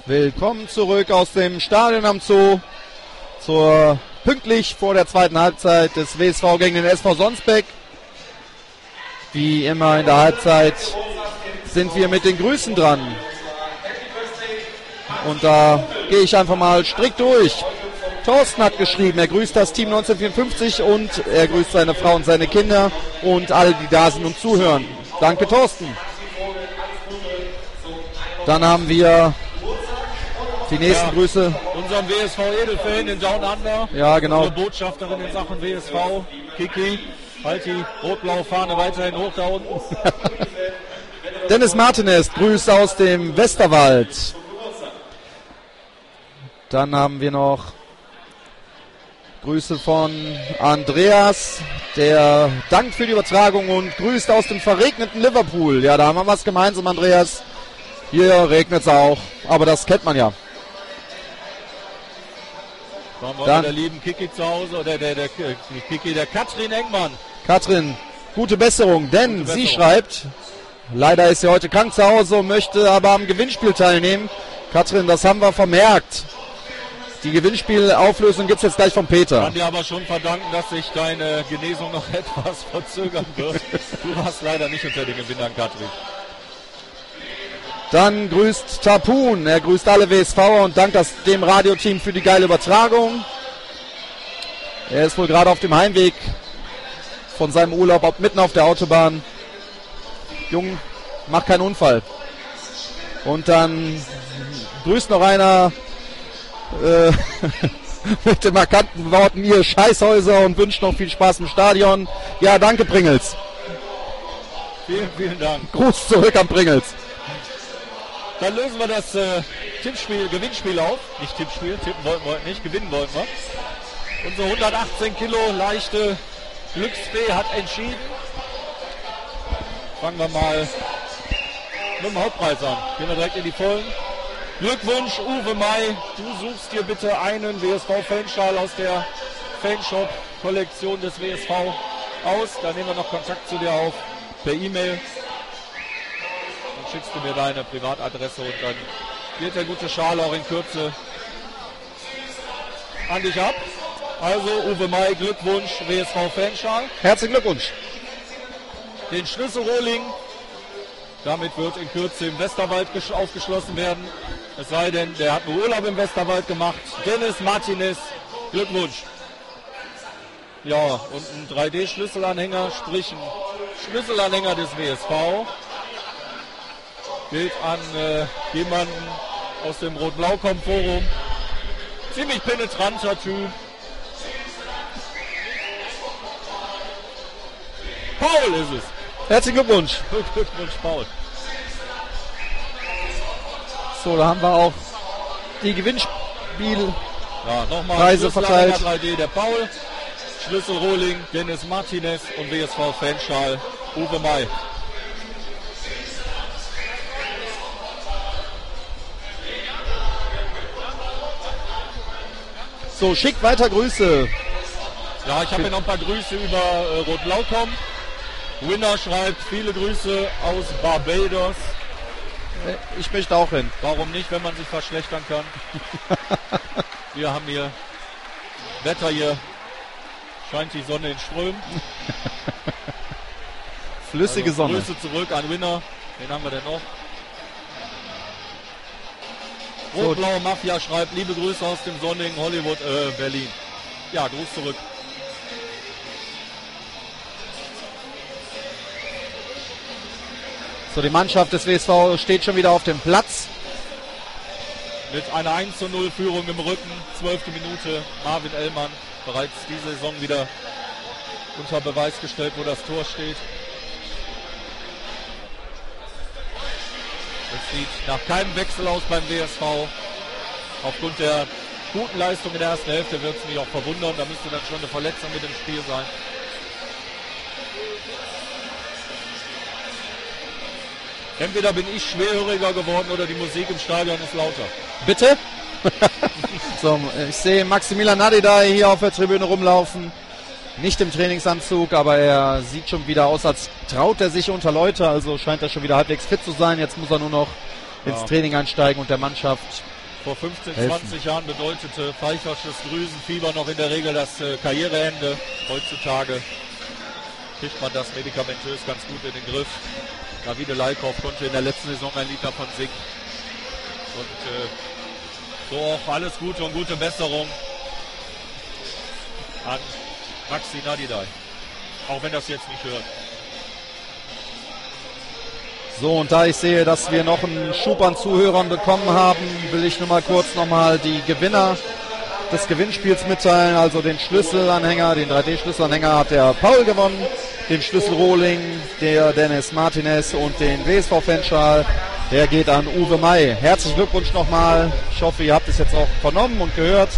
Willkommen zurück aus dem Stadion am Zoo pünktlich vor der zweiten Halbzeit des WSV gegen den SV Sonsbeck. Wie immer in der Halbzeit sind wir mit den Grüßen dran. Und da gehe ich einfach mal strikt durch. Thorsten hat geschrieben, er grüßt das Team 1954 und er grüßt seine Frau und seine Kinder und alle, die da sind und zuhören. Danke, Thorsten. Dann haben wir die nächsten Grüße. Unserem WSV Edelfan in Down Under. Ja, genau. Unsere Botschafterin in Sachen WSV, Kiki. Halt die rot-blaue Fahne weiterhin hoch da unten. Dennis Martinez grüßt aus dem Westerwald. Dann haben wir noch Grüße von Andreas, der dankt für die Übertragung und grüßt aus dem verregneten Liverpool. Ja, da haben wir was gemeinsam, Andreas. Hier regnet es auch, aber das kennt man ja. Waren wir der lieben Kiki zu Hause, oder der Kiki, der Katrin Engmann. Katrin, gute Besserung, denn sie schreibt, leider ist sie heute krank zu Hause und möchte aber am Gewinnspiel teilnehmen. Katrin, das haben wir vermerkt. Die Gewinnspielauflösung gibt es jetzt gleich von Peter. Ich kann dir aber schon verdanken, dass sich deine Genesung noch etwas verzögern wird. Du warst leider nicht unter den Gewinnern, Katrin. Dann grüßt Tapun, er grüßt alle WSVer und dankt dem Radioteam für die geile Übertragung. Er ist wohl gerade auf dem Heimweg von seinem Urlaub mitten auf der Autobahn. Jung, mach keinen Unfall. Und dann grüßt noch einer mit den markanten Worten, ihr Scheißhäuser, und wünscht noch viel Spaß im Stadion. Ja, danke Pringels. Vielen, vielen Dank. Gruß zurück an Pringels. Dann lösen wir das Gewinnspiel auf. Nicht Tippspiel, tippen wollten wir heute nicht, gewinnen wollten wir. Unsere 118 Kilo leichte Glücksfee hat entschieden. Fangen wir mal mit dem Hauptpreis an. Gehen wir direkt in die Vollen. Glückwunsch, Uwe May. Du suchst dir bitte einen WSV-Fanschal aus der Fanshop-Kollektion des WSV aus. Da nehmen wir noch Kontakt zu dir auf per E-Mail. Dann schickst du mir deine Privatadresse und dann wird der gute Schal auch in Kürze an dich ab. Also Uwe May, Glückwunsch, WSV-Fanschal. Herzlichen Glückwunsch. Den Schlüsselrohling, damit wird in Kürze im Westerwald aufgeschlossen werden. Es sei denn, der hat nur Urlaub im Westerwald gemacht. Dennis Martinez, Glückwunsch. Ja, und ein 3D-Schlüsselanhänger, sprich ein Schlüsselanhänger des WSV. Gilt an jemanden aus dem Rot-Blau-Com-Forum. Ziemlich penetranter Typ. Paul ist es. Herzlichen Glückwunsch. Glückwunsch, Paul. So, da haben wir auch die Gewinnspielpreise verteilt. 3D, der Paul, Schlüsselrohling, Dennis Martinez und WSV-Fanschal, Uwe May. So, schickt weiter Grüße. Ja, ich habe hier noch ein paar Grüße über Rot-Blau-Com. Winner schreibt, viele Grüße aus Barbados. Ich möchte auch hin. Warum nicht, wenn man sich verschlechtern kann? Wir haben hier Wetter, hier scheint die Sonne in Strömen. Flüssige also, Sonne. Grüße zurück an Winner. Wen haben wir denn noch? Rot-Blaue Mafia schreibt, liebe Grüße aus dem sonnigen Hollywood, Berlin. Ja, Gruß zurück. So, die Mannschaft des WSV steht schon wieder auf dem Platz. Mit einer 1:0 Führung im Rücken, 12. Minute, Marvin Ellmann, bereits diese Saison wieder unter Beweis gestellt, wo das Tor steht. Es sieht nach keinem Wechsel aus beim WSV. Aufgrund der guten Leistung in der ersten Hälfte wird es mich auch verwundern, da müsste dann schon eine Verletzung mit im Spiel sein. Entweder bin ich schwerhöriger geworden oder die Musik im Stadion ist lauter. Bitte? So, ich sehe Maximilian Nadida hier auf der Tribüne rumlaufen. Nicht im Trainingsanzug, aber er sieht schon wieder aus, als traut er sich unter Leute. Also scheint er schon wieder halbwegs fit zu sein. Jetzt muss er nur noch ins Training einsteigen und der Mannschaft vor 15, 20 Jahren bedeutete pfeifersches Drüsenfieber noch in der Regel das Karriereende. Heutzutage kriegt man das medikamentös ganz gut in den Griff. Davide Leikhoff konnte in der letzten Saison ein Lied davon singen. Und so auch alles Gute und gute Besserung an Maxi Nadidai. Auch wenn das jetzt nicht hört. So, und da ich sehe, dass wir noch einen Schub an Zuhörern bekommen haben, will ich nur mal kurz nochmal die Gewinner des Gewinnspiels mitteilen. Also den Schlüsselanhänger, den 3D-Schlüsselanhänger hat der Paul gewonnen, den Schlüsselrohling der Dennis Martinez und den WSV-Fanschal, der geht an Uwe May. Herzlichen Glückwunsch nochmal. Ich hoffe, ihr habt es jetzt auch vernommen und gehört.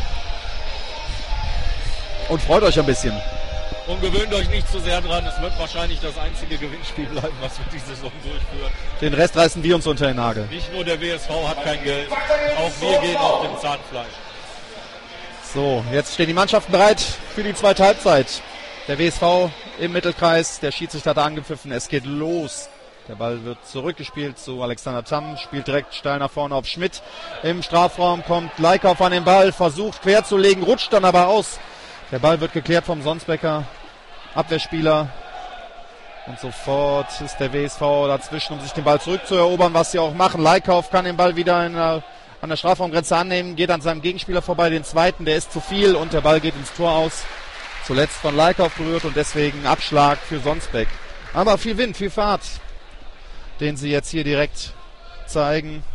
Und freut euch ein bisschen. Und gewöhnt euch nicht zu sehr dran. Es wird wahrscheinlich das einzige Gewinnspiel bleiben, was wir diese Saison durchführen. Den Rest reißen wir uns unter den Nagel. Nicht nur der WSV hat kein Geld, auch wir gehen auf dem Zahnfleisch. So, jetzt stehen die Mannschaften bereit für die zweite Halbzeit. Der WSV im Mittelkreis, der Schiedsrichter hat angepfiffen, es geht los. Der Ball wird zurückgespielt zu Alexander Tamm, spielt direkt steil nach vorne auf Schmidt. Im Strafraum kommt Leikhoff an den Ball, versucht querzulegen, rutscht dann aber aus. Der Ball wird geklärt vom Sonsbecker Abwehrspieler. Und sofort ist der WSV dazwischen, um sich den Ball zurückzuerobern, was sie auch machen. Leikhoff kann den Ball wieder an der Strafraumgrenze annehmen, geht an seinem Gegenspieler vorbei, den zweiten, der ist zu viel und der Ball geht ins Tor aus. Zuletzt von Leikhoff berührt und deswegen Abschlag für Sonsbeck. Aber viel Wind, viel Fahrt, den sie jetzt hier direkt zeigen.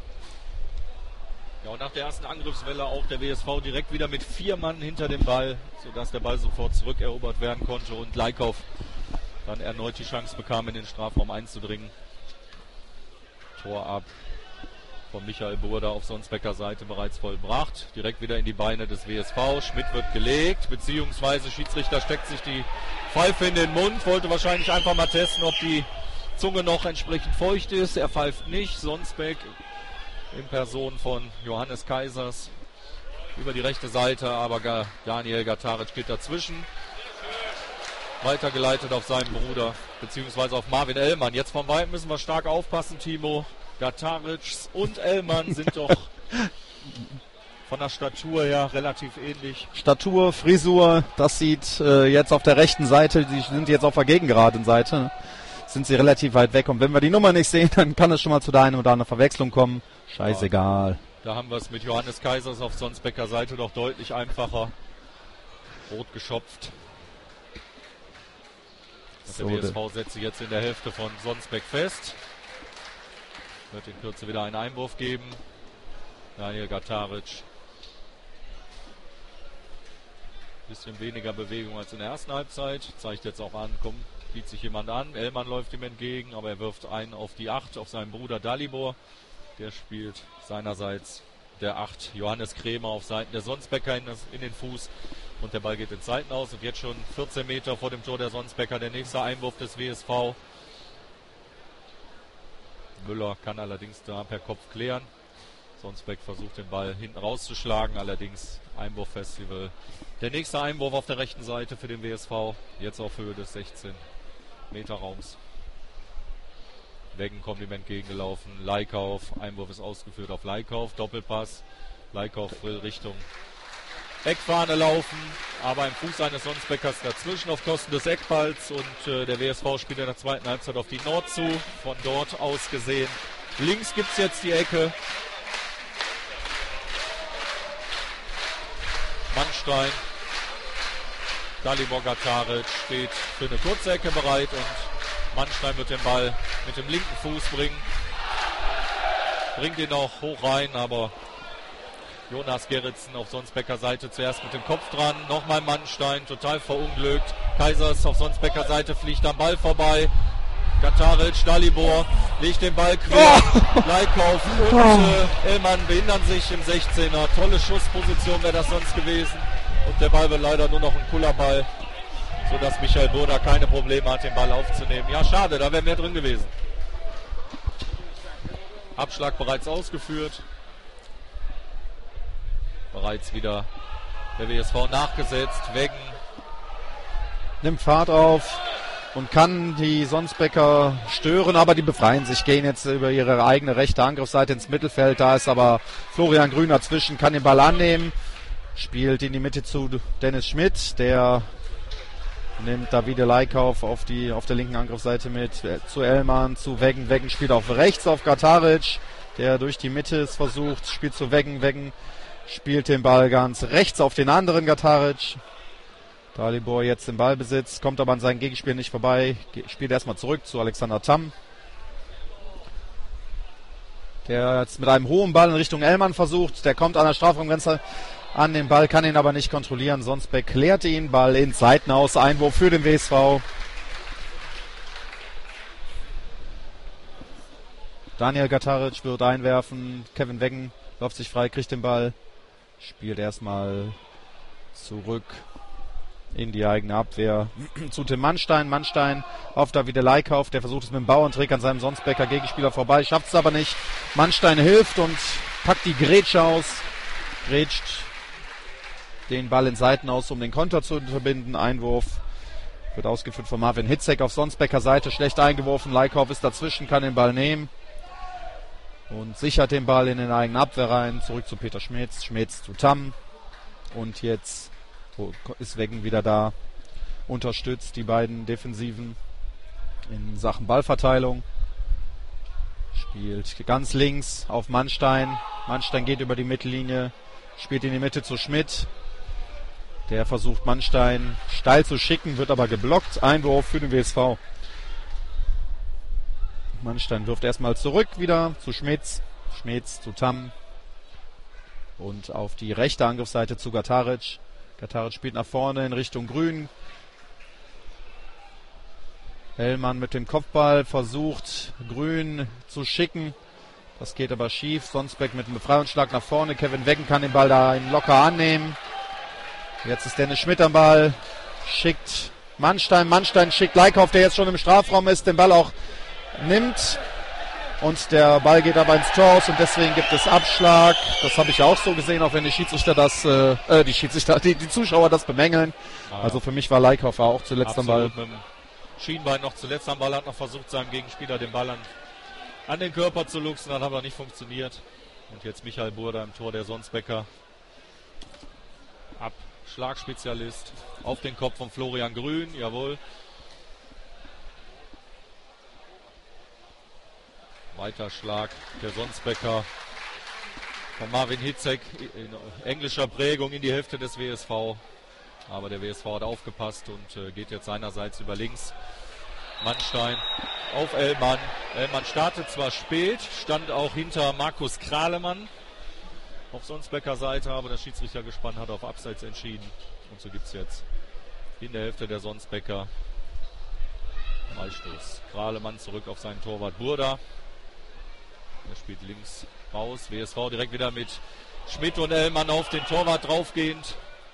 Ja, und nach der ersten Angriffswelle auch der WSV direkt wieder mit 4 Mann hinter dem Ball, sodass der Ball sofort zurückerobert werden konnte und Leikhoff dann erneut die Chance bekam, in den Strafraum einzudringen. Tor ab von Michael Burda auf Sonsbecker Seite bereits vollbracht. Direkt wieder in die Beine des WSV. Schmidt wird gelegt, beziehungsweise Schiedsrichter steckt sich die Pfeife in den Mund, wollte wahrscheinlich einfach mal testen, ob die Zunge noch entsprechend feucht ist. Er pfeift nicht. Sonsbeck in Person von Johannes Kaisers über die rechte Seite, aber Daniel Gataric geht dazwischen. Weitergeleitet auf seinen Bruder, beziehungsweise auf Marvin Ellmann. Jetzt von weit müssen wir stark aufpassen, Timo. Gataric und Ellmann sind doch von der Statur her relativ ähnlich. Statur, Frisur, das sieht jetzt auf der rechten Seite, die sind jetzt auf der gegengeraden Seite, sind sie relativ weit weg. Und wenn wir die Nummer nicht sehen, dann kann es schon mal zu der einen oder anderen Verwechslung kommen. Scheißegal. Ja, da haben wir es mit Johannes Kaisers auf Sonsbecker Seite doch deutlich einfacher. Rot geschopft. Der WSV setzt sich jetzt in der Hälfte von Sonsbeck fest. Wird in Kürze wieder einen Einwurf geben. Daniel Gataric. Bisschen weniger Bewegung als in der ersten Halbzeit. Zeigt jetzt auch an, bietet sich jemand an. Ellmann läuft ihm entgegen, aber er wirft einen auf die 8, auf seinen Bruder Dalibor. Der spielt seinerseits der 8 Johannes Krämer auf Seiten der Sonsbecker in den Fuß. Und der Ball geht ins Seitenaus und jetzt schon 14 Meter vor dem Tor der Sonsbecker der nächste Einwurf des WSV. Müller kann allerdings da per Kopf klären. Sonsbeck versucht den Ball hinten rauszuschlagen, allerdings Einwurffestival. Der nächste Einwurf auf der rechten Seite für den WSV, jetzt auf Höhe des 16-Meter-Raums. Weggen kommt ihm entgegengelaufen, Leikhoff, Einwurf ist ausgeführt auf Leikhoff, Doppelpass. Leikhoff will Richtung Eckfahne laufen, aber im Fuß eines Sonsbeckers dazwischen auf Kosten des Eckballs und der WSV spielt in der zweiten Halbzeit auf die Nord zu, von dort aus gesehen. Links gibt es jetzt die Ecke. Mannstein, Dalibor Gataric steht für eine kurze Ecke bereit und Mannstein wird den Ball mit dem linken Fuß bringen. Bringt ihn auch hoch rein, aber Jonas Gerritsen auf Sonsbecker Seite zuerst mit dem Kopf dran. Nochmal Mannstein, total verunglückt. Kaisers auf Sonsbecker Seite fliegt am Ball vorbei. Gataric, Dalibor legt den Ball quer. Leikhoff und Ellmann behindern sich im 16er. Tolle Schussposition wäre das sonst gewesen. Und der Ball wird leider nur noch ein Kullerball, sodass Michael Burda keine Probleme hat, den Ball aufzunehmen. Ja, schade, da wäre mehr drin gewesen. Abschlag bereits ausgeführt. Bereits wieder der WSV nachgesetzt. Weggen nimmt Fahrt auf und kann die Sonsbecker stören, aber die befreien sich, gehen jetzt über ihre eigene rechte Angriffsseite ins Mittelfeld. Da ist aber Florian Grün dazwischen, kann den Ball annehmen, spielt in die Mitte zu Dennis Schmidt, der nimmt Davide Leikauf auf der linken Angriffsseite mit, zu Ellmann, zu Weggen. Weggen spielt auf rechts auf Gataric, der durch die Mitte es versucht, spielt zu Weggen. Weggen spielt den Ball ganz rechts auf den anderen Gataric. Dalibor jetzt im Ballbesitz, kommt aber an seinen Gegenspiel nicht vorbei, spielt erstmal zurück zu Alexander Tamm, der jetzt mit einem hohen Ball in Richtung Ellmann versucht, der kommt an der Strafraumgrenze an den Ball, kann ihn aber nicht kontrollieren, Sonsbeck klärt ihn, Ball ins Seitenaus, Einwurf für den WSV. Daniel Gataric wird einwerfen, Kevin Weggen läuft sich frei, kriegt den Ball, spielt erstmal zurück in die eigene Abwehr zu Tim Mannstein. Mannstein auf Davide Leikauf, der versucht es mit dem Bauerntrick an seinem Sonsbecker Gegenspieler vorbei, schafft es aber nicht. Mannstein hilft und packt die Grätsche aus, grätscht den Ball in Seiten aus, um den Konter zu verbinden. Einwurf wird ausgeführt von Marvin Hitzek auf Sonsbecker Seite, schlecht eingeworfen. Leikauf ist dazwischen, kann den Ball nehmen und sichert den Ball in den eigenen Abwehr rein. Zurück zu Peter Schmitz, Schmitz zu Tamm und jetzt ist Weggen wieder da, unterstützt die beiden Defensiven in Sachen Ballverteilung, spielt ganz links auf Mannstein, Mannstein geht über die Mittellinie, spielt in die Mitte zu Schmidt, der versucht Mannstein steil zu schicken, wird aber geblockt, Einwurf für den WSV. Mannstein wirft erstmal zurück wieder zu Schmitz, Schmitz zu Tamm und auf die rechte Angriffsseite zu Gataric. Gataric spielt nach vorne in Richtung Grün. Hellmann mit dem Kopfball versucht Grün zu schicken. Das geht aber schief. Sonsbeck mit einem Befreiungsschlag nach vorne. Kevin Weggen kann den Ball da locker annehmen. Jetzt ist Dennis Schmidt am Ball. Schickt Mannstein. Mannstein schickt Leikauf, der jetzt schon im Strafraum ist, den Ball auch nimmt. Und der Ball geht aber ins Tor aus und deswegen gibt es Abschlag. Das habe ich auch so gesehen, auch wenn die Schiedsrichter die Zuschauer das bemängeln. Also für mich war Leikauf auch zuletzt absolut am Ball. Mit dem Schienbein noch zuletzt am Ball, hat noch versucht, seinem Gegenspieler den Ball an den Körper zu luchsen, hat aber nicht funktioniert. Und jetzt Michael Burda im Tor der Sonsbecker. Abschlagspezialist auf den Kopf von Florian Grün, jawohl. Weiter Schlag der Sonsbecker von Marvin Hitzek in englischer Prägung in die Hälfte des WSV. Aber der WSV hat aufgepasst und geht jetzt seinerseits über links. Mannstein auf Ellmann. Ellmann startet zwar spät, stand auch hinter Markus Kralemann auf Sonsbecker Seite, aber der Schiedsrichtergespann hat auf Abseits entschieden. Und so gibt es jetzt in der Hälfte der Sonsbecker Freistoß. Kralemann zurück auf seinen Torwart Burda. Er spielt links raus. WSV direkt wieder mit Schmidt und Ellmann auf den Torwart draufgehend.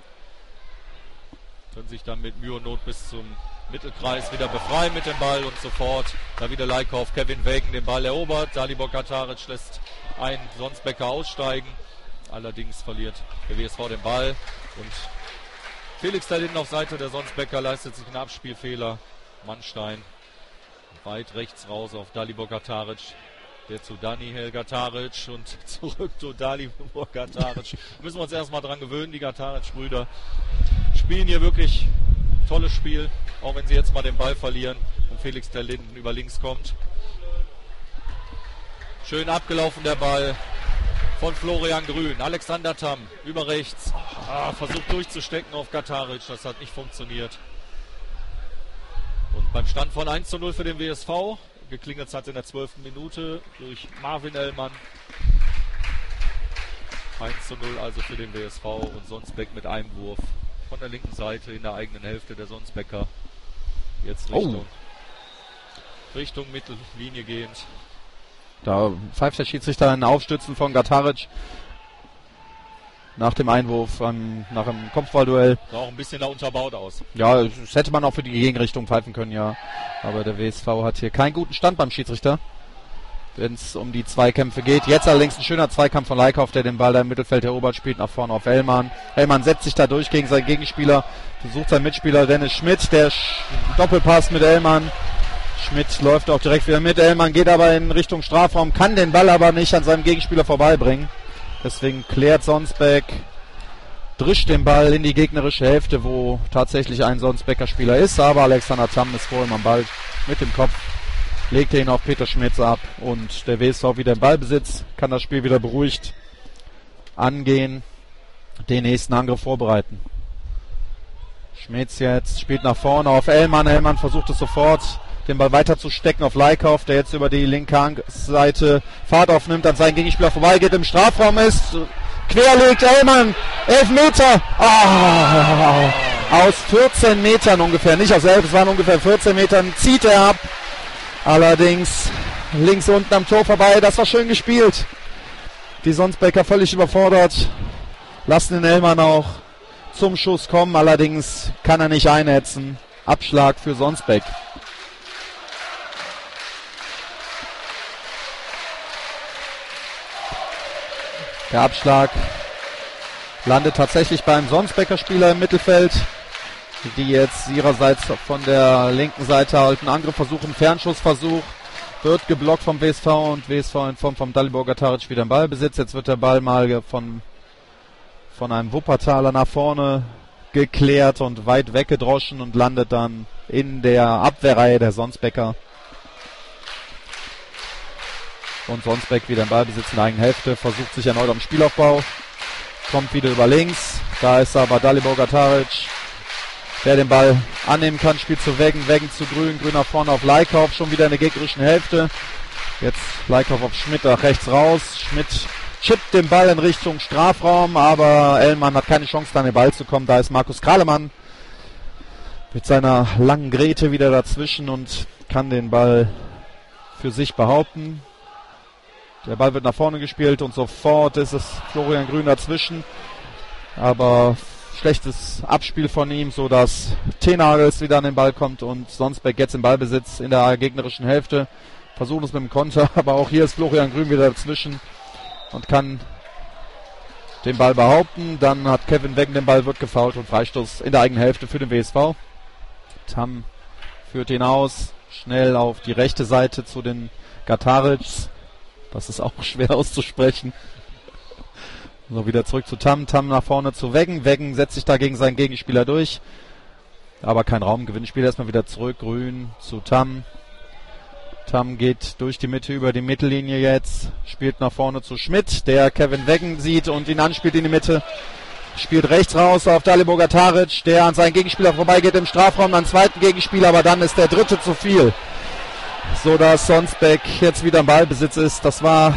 Können sich dann mit Mühe und Not bis zum Mittelkreis wieder befreien mit dem Ball und sofort da wieder Leikauf. Kevin Weggen den Ball erobert. Dalibor Gataric lässt einen Sonsbecker aussteigen. Allerdings verliert der WSV den Ball und Felix da hinten auf Seite der Sonsbecker leistet sich einen Abspielfehler. Mannstein weit rechts raus auf Dalibor Gataric. Der zu Daniel Gataric und zurück zu Dalibor Gataric. Müssen wir uns erstmal dran gewöhnen, die Gataric-Brüder spielen hier wirklich ein tolles Spiel, auch wenn sie jetzt mal den Ball verlieren und Felix der Linden über links kommt. Schön abgelaufen der Ball von Florian Grün. Alexander Tamm über rechts. Versucht durchzustecken auf Gataric, das hat nicht funktioniert. Und beim Stand von 1:0 für den WSV, geklingelt hat in der 12. Minute durch Marvin Ellmann. 1:0 also für den WSV und Sonsbeck mit Einwurf von der linken Seite in der eigenen Hälfte der Sonsbecker. Jetzt Richtung Mittellinie gehend. Da pfeift der Schiedsrichter ein Aufstützen von Gataric nach dem Einwurf nach dem Kopfballduell. Sah auch ein bisschen da unterbaut aus. Ja, das hätte man auch für die Gegenrichtung pfeifen können, ja. Aber der WSV hat hier keinen guten Stand beim Schiedsrichter. wenn es um die Zweikämpfe geht. Jetzt allerdings ein schöner Zweikampf von Leikauf, der den Ball da im Mittelfeld erobert, spielt nach vorne auf Ellmann. Ellmann setzt sich da durch gegen seinen Gegenspieler, versucht seinen Mitspieler Dennis Schmidt, der Doppelpass mit Ellmann. Schmidt läuft auch direkt wieder mit. Ellmann geht aber in Richtung Strafraum, kann den Ball aber nicht an seinem Gegenspieler vorbeibringen. Deswegen klärt Sonsbeck, drischt den Ball in die gegnerische Hälfte, wo tatsächlich ein Sonsbecker Spieler ist, aber Alexander Tamm ist vor ihm am Ball mit dem Kopf, legt ihn auf Peter Schmitz ab und der WSV wieder im Ballbesitz, kann das Spiel wieder beruhigt angehen, den nächsten Angriff vorbereiten. Schmitz jetzt spielt nach vorne auf Ellmann. Ellmann versucht es sofort, den Ball weiter zu stecken auf Leikauf, der jetzt über die linke Seite Fahrt aufnimmt, an seinen Gegenspieler vorbeigeht, im Strafraum ist, querlegt Ellmann, 11 Meter, aus 14 Metern ungefähr, nicht aus 11, es waren ungefähr 14 Metern, zieht er ab, allerdings links unten am Tor vorbei, das war schön gespielt. Die Sonsbecker völlig überfordert, lassen den Ellmann auch zum Schuss kommen, allerdings kann er nicht einnetzen. Abschlag für Sonsbeck. Der Abschlag landet tatsächlich beim Sonsbecker Spieler im Mittelfeld, die jetzt ihrerseits von der linken Seite halt einen Angriff versuchen, Fernschussversuch, wird geblockt vom WSV und WSV in Form von Dalibor Gataric wieder im Ballbesitz. Jetzt wird der Ball mal von einem Wuppertaler nach vorne geklärt und weit weggedroschen und landet dann in der Abwehrreihe der Sonsbecker. Und Sonsbeck wieder im Ballbesitz in der eigenen Hälfte, versucht sich erneut am Spielaufbau, kommt wieder über links, da ist aber Dalibor Gataric, der den Ball annehmen kann, spielt zu Weggen, Weggen zu Grün, Grün nach vorne auf Leikauf, schon wieder in der gegnerischen Hälfte. Jetzt Leikauf auf Schmidt nach rechts raus, Schmidt chippt den Ball in Richtung Strafraum, aber Ellmann hat keine Chance, da an den Ball zu kommen. Da ist Markus Kralemann mit seiner langen Gräte wieder dazwischen und kann den Ball für sich behaupten. Der Ball wird nach vorne gespielt und sofort ist es Florian Grün dazwischen. Aber schlechtes Abspiel von ihm, sodass Tenagels wieder an den Ball kommt und Sonsbeck jetzt im Ballbesitz in der gegnerischen Hälfte. Versuchen es mit dem Konter, aber auch hier ist Florian Grün wieder dazwischen und kann den Ball behaupten. Dann hat Kevin Weggen den Ball, wird gefoult und Freistoß in der eigenen Hälfte für den WSV. Tamm führt ihn aus, schnell auf die rechte Seite zu den Gatarics. Das ist auch schwer auszusprechen. So, wieder zurück zu Tamm. Tamm nach vorne zu Weggen. Weggen setzt sich da gegen seinen Gegenspieler durch. Aber kein Raumgewinn. Spiel erstmal wieder zurück. Grün zu Tamm. Tamm geht durch die Mitte über die Mittellinie jetzt. Spielt nach vorne zu Schmidt, der Kevin Weggen sieht und ihn anspielt in die Mitte. Spielt rechts raus auf Dalibor Gataric, der an seinen Gegenspieler vorbeigeht im Strafraum, an zweiten Gegenspieler, aber dann ist der dritte zu viel. So dass Sonsbeck jetzt wieder im Ballbesitz ist. Das war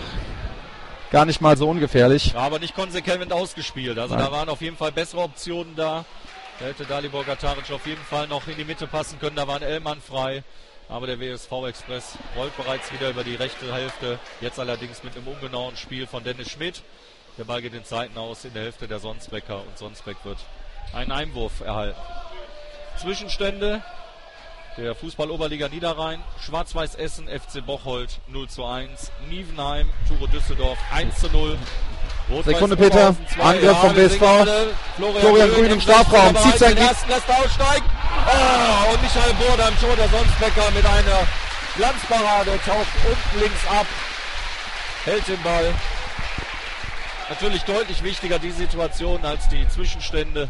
gar nicht mal so ungefährlich. Ja, aber nicht konsequent ausgespielt. Also da waren auf jeden Fall bessere Optionen da. Da hätte Dalibor Gataric auf jeden Fall noch in die Mitte passen können. Da war ein Ellmann frei. Aber der WSV Express rollt bereits wieder über die rechte Hälfte. Jetzt allerdings mit einem ungenauen Spiel von Dennis Schmidt. Der Ball geht in Zeiten aus in der Hälfte der Sonsbecker. Und Sonsbeck wird einen Einwurf erhalten. Zwischenstände der Fußball-Oberliga Niederrhein, Schwarz-Weiß Essen, FC Bocholt 0:1, Nievenheim, Turo Düsseldorf 1:0. Sekunde Peter, Angriff vom WSV, Florian Grün im Strafraum, zieht sein lässt aussteigen. Oh, und Michael Burda im Tor der Sonsbecker mit einer Glanzparade, taucht unten links ab, hält den Ball. Natürlich deutlich wichtiger die Situation als die Zwischenstände.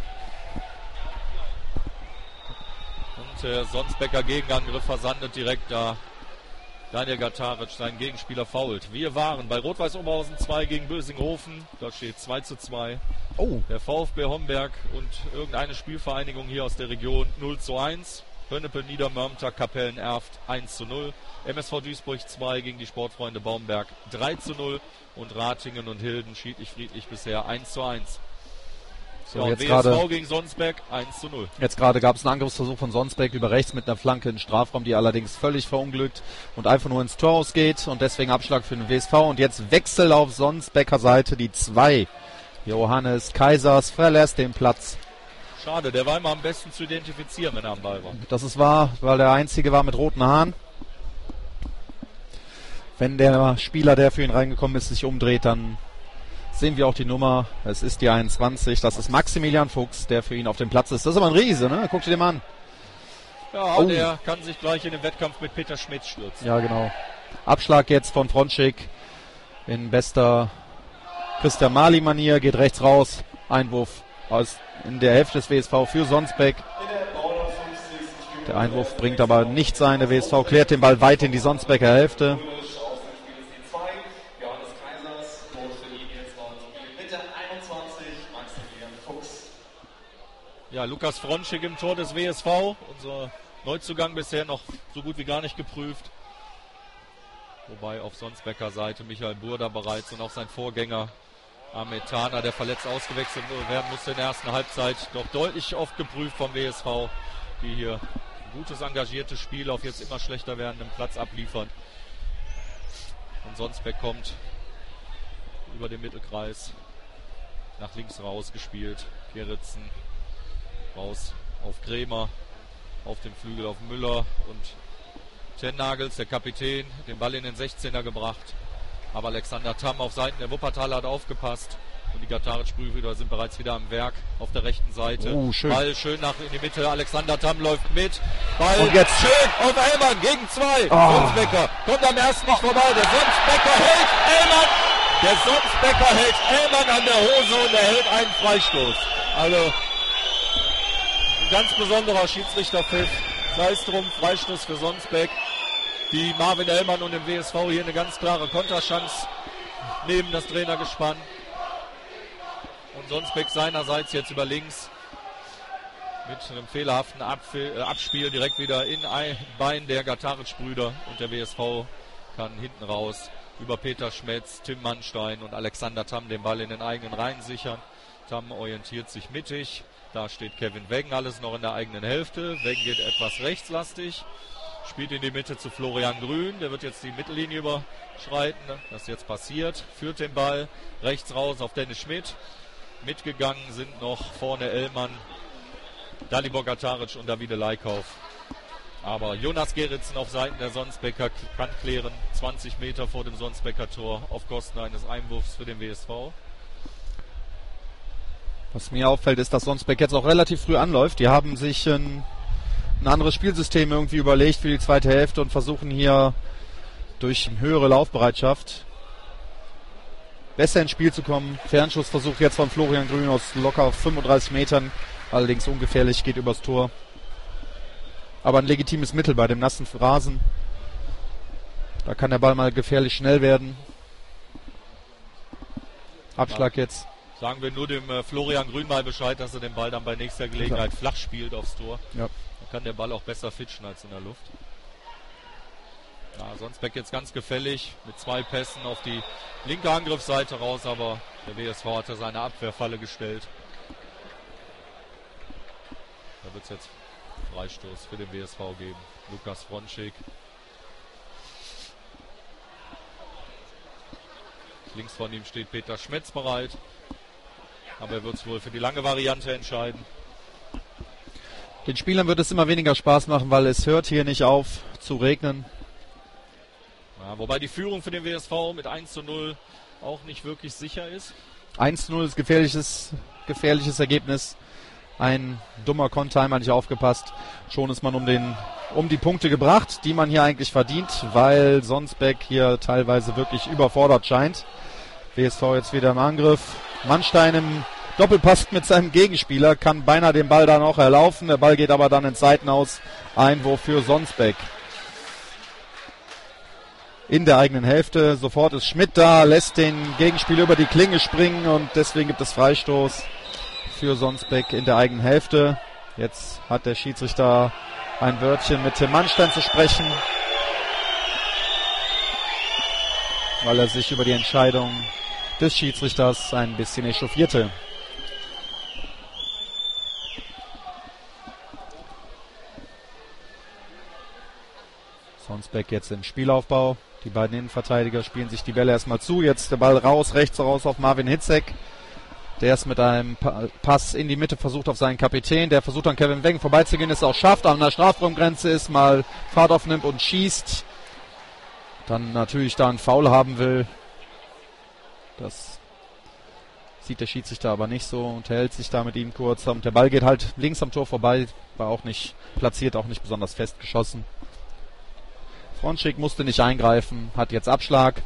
Der Sonsbecker Gegenangriff versandet direkt, da Daniel Gataric seinen Gegenspieler fault. Wir waren bei Rot-Weiß Oberhausen 2 gegen Bösinghofen. Da steht 2:2. Oh. Der VfB Homberg und irgendeine Spielvereinigung hier aus der Region 0:1. Hönnepel, Niedermörmter, Kapellen-Erft 1:0. MSV Duisburg 2 gegen die Sportfreunde Baumberg 3:0. Und Ratingen und Hilden schiedlich friedlich bisher 1:1. So, jetzt WSV gegen Sonsbeck 1:0. Jetzt gerade gab es einen Angriffsversuch von Sonsbeck über rechts mit einer Flanke in den Strafraum, die allerdings völlig verunglückt und einfach nur ins Tor ausgeht und deswegen Abschlag für den WSV. Und jetzt Wechsel auf Sonsbecker Seite, die 2. Johannes Kaisers verlässt den Platz. Schade, der war immer am besten zu identifizieren, wenn er am Ball war. Das ist wahr, weil der Einzige war mit roten Haaren. Wenn der Spieler, der für ihn reingekommen ist, sich umdreht, dann sehen wir auch die Nummer. Es ist die 21. Das ist Maximilian Fuchs, der für ihn auf dem Platz ist. Das ist aber ein Riese, ne? Guck dir den mal an. Ja, der kann sich gleich in den Wettkampf mit Peter Schmidt stürzen. Ja, genau. Abschlag jetzt von Fronschik in bester Christian Mali-Manier. Geht rechts raus. Einwurf in der Hälfte des WSV für Sonsbeck. Der Einwurf bringt aber nichts ein. Der WSV klärt den Ball weit in die Sonsbecker Hälfte. Ja, Lukas Fronschik im Tor des WSV. Unser Neuzugang bisher noch so gut wie gar nicht geprüft. Wobei auf Sonsbecker Seite Michael Burda bereits und auch sein Vorgänger Ahmed Tana, der verletzt ausgewechselt werden musste in der ersten Halbzeit, doch deutlich oft geprüft vom WSV, die hier ein gutes, engagiertes Spiel auf jetzt immer schlechter werdenden Platz abliefern. Und Sonsbeck kommt über den Mittelkreis nach links raus gespielt. Geritzen raus auf Krämer, auf dem Flügel auf Müller und Tennagels, der Kapitän, den Ball in den 16er gebracht. Aber Alexander Tamm auf Seiten der Wuppertaler hat aufgepasst. Und die Gataritsch-Brüder sind bereits wieder am Werk auf der rechten Seite. Schön. Ball schön nach in die Mitte. Alexander Tamm läuft mit. Ball und jetzt schön auf Ellmann gegen 2. Sonsbecker kommt am ersten nicht vorbei. Der Sonsbecker hält Ellmann. Der Sonsbecker hält Ellmann an der Hose und erhält einen Freistoß. Also ein ganz besonderer Schiedsrichterpfiff. Sei es drum, Freistoß für Sonsbeck. Die Marvin Ellmann und dem WSV hier eine ganz klare Konterchance neben das Trainergespann. Und Sonsbeck seinerseits jetzt über links mit einem fehlerhaften Abspiel direkt wieder in ein Bein der Gataritsch-Brüder. Und der WSV kann hinten raus über Peter Schmetz, Tim Mannstein und Alexander Tamm den Ball in den eigenen Reihen sichern. Tamm orientiert sich mittig. Da steht Kevin Weggen, alles noch in der eigenen Hälfte. Weggen geht etwas rechtslastig. Spielt in die Mitte zu Florian Grün. Der wird jetzt die Mittellinie überschreiten. Das ist jetzt passiert. Führt den Ball rechts raus auf Dennis Schmidt. Mitgegangen sind noch vorne Ellmann, Dalibor Gataritsch und Davide Leikauf. Aber Jonas Geritzen auf Seiten der Sonsbecker kann klären. 20 Meter vor dem Sonsbecker Tor auf Kosten eines Einwurfs für den WSV. Was mir auffällt, ist, dass Sonsbeck jetzt auch relativ früh anläuft. Die haben sich ein anderes Spielsystem irgendwie überlegt für die zweite Hälfte und versuchen hier durch höhere Laufbereitschaft besser ins Spiel zu kommen. Fernschussversuch jetzt von Florian Grün aus locker 35 Metern. Allerdings ungefährlich, geht übers Tor. Aber ein legitimes Mittel bei dem nassen Rasen. Da kann der Ball mal gefährlich schnell werden. Abschlag jetzt. Sagen wir nur dem Florian Grün mal Bescheid, dass er den Ball dann bei nächster Gelegenheit flach spielt aufs Tor. Ja. Dann kann der Ball auch besser fitschen als in der Luft. Ja, Sonsbeck jetzt ganz gefällig mit 2 Pässen auf die linke Angriffsseite raus, aber der WSV hatte seine Abwehrfalle gestellt. Da wird es jetzt Freistoß für den WSV geben. Lukas Fronschik. Links von ihm steht Peter Schmetz bereit. Aber er wird es wohl für die lange Variante entscheiden. Den Spielern wird es immer weniger Spaß machen, weil es hört hier nicht auf zu regnen. Ja, wobei die Führung für den WSV mit 1:0 auch nicht wirklich sicher ist. 1:0 ist gefährliches Ergebnis. Ein dummer Konter, einmal nicht aufgepasst. Schon ist man um die Punkte gebracht, die man hier eigentlich verdient, weil Sonsbeck hier teilweise wirklich überfordert scheint. WSV jetzt wieder im Angriff. Mannstein im Doppelpass mit seinem Gegenspieler, kann beinahe den Ball da noch erlaufen. Der Ball geht aber dann ins Seitenhaus. Einwurf für Sonsbeck. In der eigenen Hälfte. Sofort ist Schmidt da, lässt den Gegenspieler über die Klinge springen und deswegen gibt es Freistoß für Sonsbeck in der eigenen Hälfte. Jetzt hat der Schiedsrichter ein Wörtchen mit Tim Mannstein zu sprechen, weil er sich über die Entscheidung des Schiedsrichters ein bisschen echauffierte. Sonsbeck jetzt im Spielaufbau. Die beiden Innenverteidiger spielen sich die Bälle erstmal zu. Jetzt der Ball raus, rechts raus auf Marvin Hitzek. Der ist mit einem Pass in die Mitte versucht auf seinen Kapitän. Der versucht an Kevin Weggen vorbeizugehen, es auch schafft. An der Strafraumgrenze ist, mal Fahrt aufnimmt und schießt. dann natürlich da einen Foul haben will. Das sieht der Schiedsrichter aber nicht so, unterhält sich da mit ihm kurz. Und der Ball geht halt links am Tor vorbei, war auch nicht platziert, auch nicht besonders fest geschossen. Fronschik musste nicht eingreifen, hat jetzt Abschlag.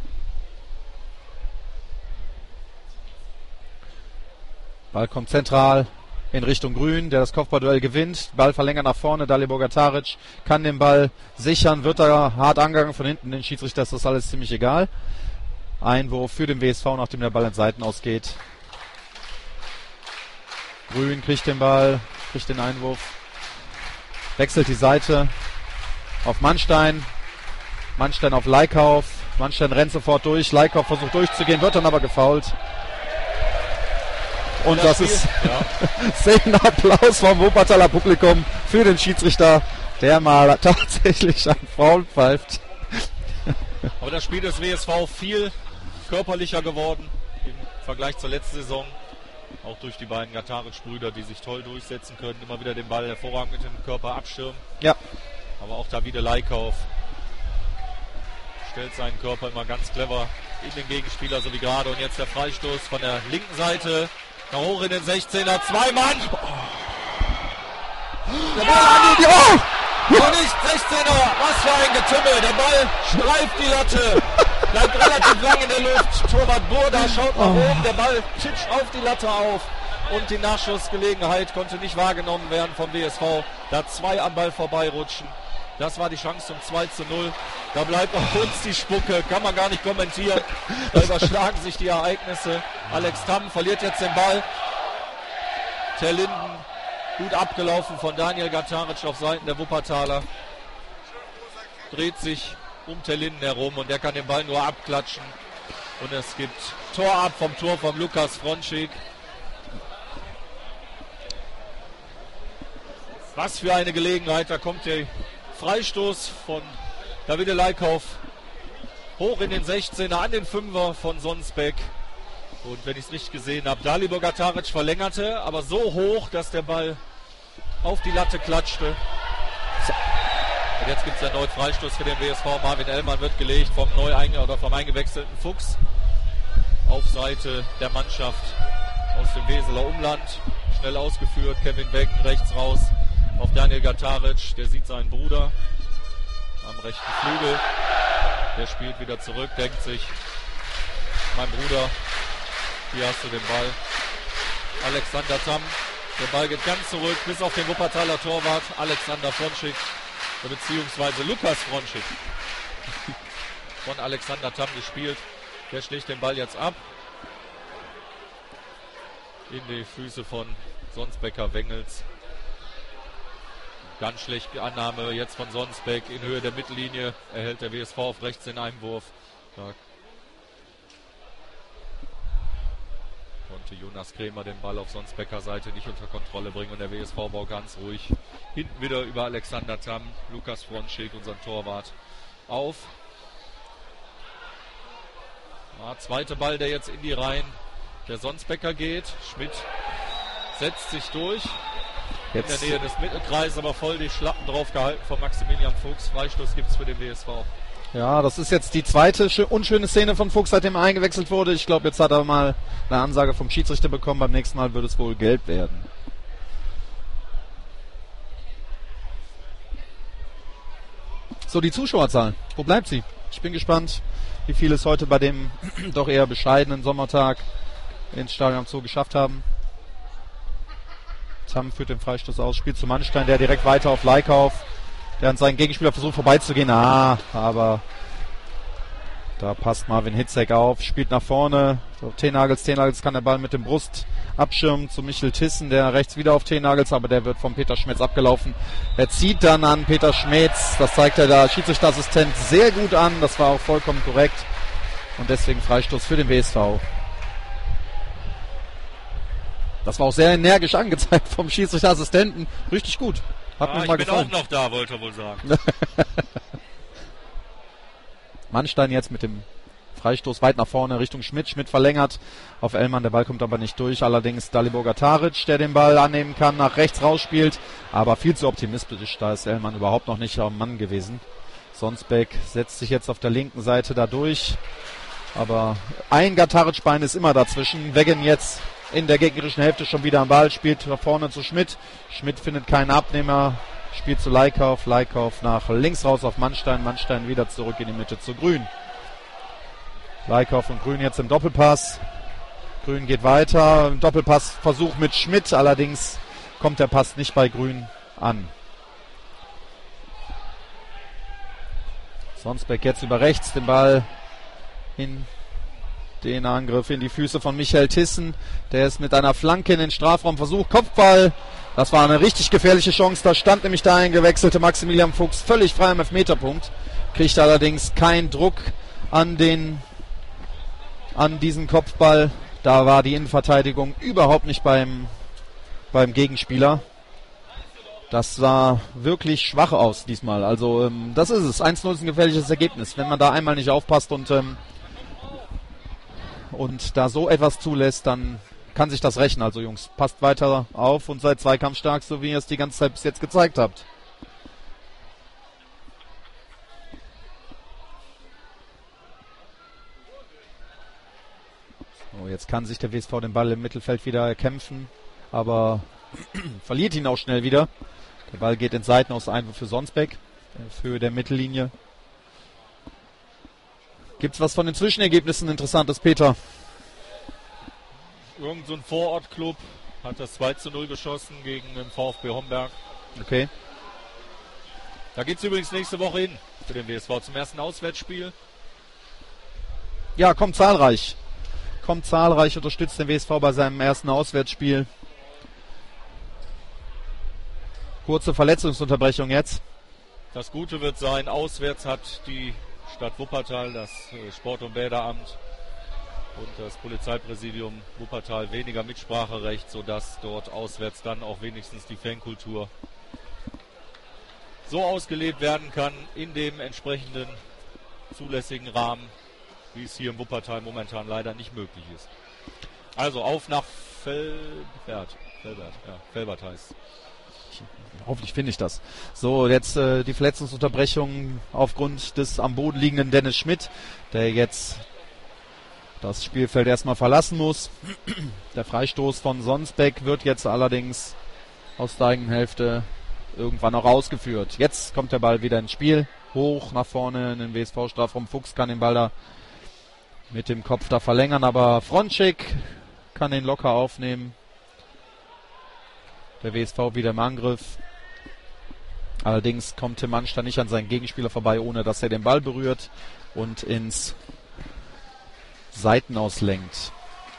Ball kommt zentral in Richtung Grün, der das Kopfballduell gewinnt. Ball verlängert nach vorne, Dalibor Gataric kann den Ball sichern, wird da hart angegangen von hinten. Den Schiedsrichter ist das alles ziemlich egal. Einwurf für den WSV, nachdem der Ball in Seiten ausgeht. Grün kriegt den Ball, kriegt den Einwurf. Wechselt die Seite auf Mannstein. Mannstein auf Leikauf. Mannstein rennt sofort durch. Leikauf versucht durchzugehen, wird dann aber gefoult. Und das ist Szenenapplaus vom Wuppertaler Publikum für den Schiedsrichter, der mal tatsächlich einen Foul pfeift. Aber das Spiel des WSV viel körperlicher geworden im Vergleich zur letzten Saison. Auch durch die beiden Gataric-Brüder, die sich toll durchsetzen können. Immer wieder den Ball hervorragend mit dem Körper abschirmen. Ja. Aber auch Davide Leikauf stellt seinen Körper immer ganz clever in den Gegenspieler, so wie gerade. Und jetzt der Freistoß von der linken Seite. Nach hoch in den 16er. 2 Mann. Der Ball an die noch nicht 16er. Was für ein Getümmel. Der Ball streift die Latte. Bleibt relativ lang in der Luft. Torwart Burda schaut nach oben. Der Ball titscht auf die Latte auf. Und die Nachschussgelegenheit konnte nicht wahrgenommen werden vom WSV. Da 2 am Ball vorbeirutschen. Das war die Chance zum 2:0. Da bleibt auch uns die Spucke. Kann man gar nicht kommentieren. Da überschlagen sich die Ereignisse. Alex Tamm verliert jetzt den Ball. Ter Linden gut abgelaufen von Daniel Gataric auf Seiten der Wuppertaler. Dreht sich um Ter Linden herum und der kann den Ball nur abklatschen. Und es gibt Tor ab vom Tor von Lukas Fronschik. Was für eine Gelegenheit. Da kommt der Freistoß von Davide Leikauf hoch in den 16er an den 5er von Sonsbeck. Und wenn ich es richtig gesehen habe, Dalibor Gataric verlängerte, aber so hoch, dass der Ball auf die Latte klatschte. Und jetzt gibt es erneut Freistoß für den WSV. Marvin Ellmann wird gelegt vom vom eingewechselten Fuchs auf Seite der Mannschaft aus dem Weseler Umland. Schnell ausgeführt, Kevin Weggen rechts raus auf Daniel Gataric. Der sieht seinen Bruder am rechten Flügel. Der spielt wieder zurück, denkt sich, mein Bruder, hier hast du den Ball. Alexander Tamm, der Ball geht ganz zurück bis auf den Wuppertaler Torwart Alexander Fronschik, beziehungsweise Lukas Fronschik. Von Alexander Tamm gespielt. Der schlägt den Ball jetzt ab in die Füße von Sonsbecker Wengels. Ganz schlechte Annahme jetzt von Sonsbeck in Höhe der Mittellinie. Erhält der WSV auf rechts den Einwurf. Da konnte Jonas Krämer den Ball auf Sonsbecker Seite nicht unter Kontrolle bringen. Und der WSV baut ganz ruhig hinten wieder über Alexander Tamm, Lukas Fronschik, unseren Torwart, auf. Ja, zweite Ball, der jetzt in die Reihen der Sonsbecker geht. Schmidt setzt sich durch. Jetzt in der Nähe des Mittelkreises, aber voll die Schlappen drauf gehalten von Maximilian Fuchs. Freistoß gibt es für den WSV. Ja, das ist jetzt die zweite unschöne Szene von Fuchs, seitdem er eingewechselt wurde. Ich glaube, jetzt hat er mal eine Ansage vom Schiedsrichter bekommen. Beim nächsten Mal würde es wohl gelb werden. So, die Zuschauerzahl. Wo bleibt sie? Ich bin gespannt, wie viele es heute bei dem doch eher bescheidenen Sommertag ins Stadion am Zoo geschafft haben. Tamm führt den Freistoß aus, spielt zu Mannstein, der direkt weiter auf Leikauf, der an seinen Gegenspieler versucht vorbeizugehen. Aber da passt Marvin Hitzek auf, spielt nach vorne. So, Tenagels kann der Ball mit dem Brust abschirmen zu Michel Thyssen, der rechts wieder auf Tenagels, aber der wird von Peter Schmetz abgelaufen. Er zieht dann an Peter Schmetz, das zeigt der Schiedsrichterassistent sehr gut an, das war auch vollkommen korrekt. Und deswegen Freistoß für den WSV. Das war auch sehr energisch angezeigt vom Schiedsrichterassistenten. Richtig gut. Hat mir mal gefallen. Ich bin auch noch da, wollte er wohl sagen. Mannstein jetzt mit dem Freistoß weit nach vorne Richtung Schmidt. Schmidt verlängert auf Ellmann. Der Ball kommt aber nicht durch. Allerdings Dalibor Gataric, der den Ball annehmen kann, nach rechts rausspielt. Aber viel zu optimistisch. Da ist Ellmann überhaupt noch nicht am Mann gewesen. Sonsbeck setzt sich jetzt auf der linken Seite da durch. Aber ein Gataric-Bein ist immer dazwischen. Weggen jetzt in der gegnerischen Hälfte schon wieder am Ball, spielt nach vorne zu Schmidt. Schmidt findet keinen Abnehmer, spielt zu Leikauf. Leikauf nach links raus auf Mannstein. Mannstein wieder zurück in die Mitte zu Grün. Leikauf und Grün jetzt im Doppelpass. Grün geht weiter. Doppelpassversuch mit Schmidt. Allerdings kommt der Pass nicht bei Grün an. Sonsbeck jetzt über rechts den Ball in den Angriff in die Füße von Michael Thyssen. Der ist mit einer Flanke in den Strafraum versucht. Kopfball. Das war eine richtig gefährliche Chance. Da stand nämlich der eingewechselte Maximilian Fuchs völlig frei am Elfmeterpunkt. Kriegt allerdings keinen Druck an diesen Kopfball. Da war die Innenverteidigung überhaupt nicht beim Gegenspieler. Das sah wirklich schwach aus diesmal. Also das ist es. 1-0 ist ein gefährliches Ergebnis. Wenn man da einmal nicht aufpasst und da so etwas zulässt, dann kann sich das rächen. Also Jungs, passt weiter auf und seid zweikampfstark, so wie ihr es die ganze Zeit bis jetzt gezeigt habt. So, jetzt kann sich der WSV den Ball im Mittelfeld wieder erkämpfen, verliert ihn auch schnell wieder. Der Ball geht ins Seitenaus, Einwurf für Sonsbeck, für der Mittellinie. Gibt's was von den Zwischenergebnissen Interessantes, Peter? Irgend so ein Vorortclub hat das 2-0 geschossen gegen den VfB Homberg. Okay. Da geht's übrigens nächste Woche hin für den WSV zum ersten Auswärtsspiel. Ja, kommt zahlreich, unterstützt den WSV bei seinem ersten Auswärtsspiel. Kurze Verletzungsunterbrechung jetzt. Das Gute wird sein, auswärts hat die Stadt Wuppertal, das Sport- und Bäderamt und das Polizeipräsidium Wuppertal weniger Mitspracherecht, sodass dort auswärts dann auch wenigstens die Fankultur so ausgelebt werden kann in dem entsprechenden zulässigen Rahmen, wie es hier in Wuppertal momentan leider nicht möglich ist. Also auf nach Velbert heißt. Hoffentlich finde ich das. So, jetzt die Verletzungsunterbrechung aufgrund des am Boden liegenden Dennis Schmidt, der jetzt das Spielfeld erstmal verlassen muss. Der Freistoß von Sonsbeck wird jetzt allerdings aus der eigenen Hälfte irgendwann noch ausgeführt. Jetzt kommt der Ball wieder ins Spiel. Hoch nach vorne in den WSV-Strafraum. Fuchs kann den Ball da mit dem Kopf da verlängern, aber Frontschik kann ihn locker aufnehmen. Der WSV wieder im Angriff. Allerdings kommt Tim Mannstein nicht an seinen Gegenspieler vorbei, ohne dass er den Ball berührt und ins Seitenaus lenkt.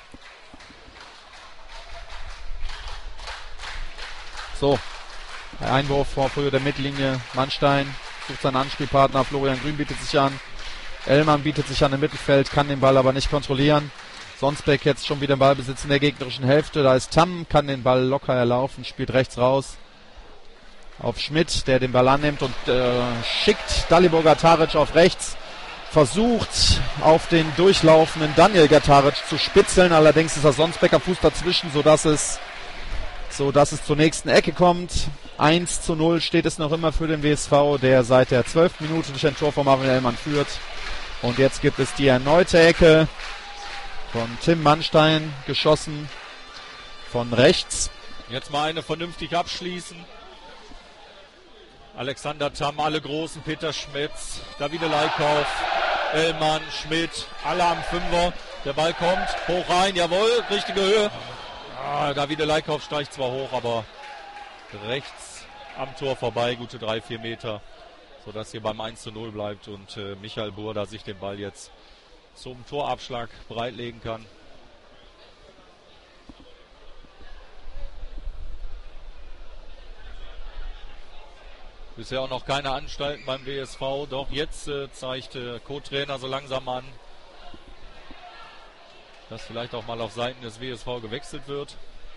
So, der Einwurf vor Höhe der Mittellinie. Mannstein sucht seinen Anspielpartner. Florian Grün bietet sich an. Ellmann bietet sich an im Mittelfeld, kann den Ball aber nicht kontrollieren. Sonsbeck jetzt schon wieder im Ballbesitz in der gegnerischen Hälfte. Da ist Tamm, kann den Ball locker erlaufen, spielt rechts raus auf Schmidt, der den Ball annimmt und schickt Dalibor Gataric auf rechts. Versucht auf den durchlaufenden Daniel Gataric zu spitzeln. Allerdings ist der Sonsbeck am Fuß dazwischen, sodass es zur nächsten Ecke kommt. 1-0 steht es noch immer für den WSV, der seit der 12. Minute durch ein Tor von Marvin Ellmann führt. Und jetzt gibt es die erneute Ecke von Tim Mannstein, geschossen von rechts. Jetzt mal eine vernünftig abschließen. Alexander Tamm, alle Großen, Peter Schmitz, Davide Leikauf, Ellmann, Schmidt, alle am Fünfer. Der Ball kommt, hoch rein, jawohl, richtige Höhe. Davide Leikauf streicht zwar hoch, aber rechts am Tor vorbei, gute 3-4 Meter, sodass hier beim 1-0 bleibt und Michael Burda sich den Ball jetzt zum Torabschlag bereitlegen kann. Bisher auch noch keine Anstalten beim WSV, doch jetzt zeigt Co-Trainer so langsam an, dass vielleicht auch mal auf Seiten des WSV gewechselt wird.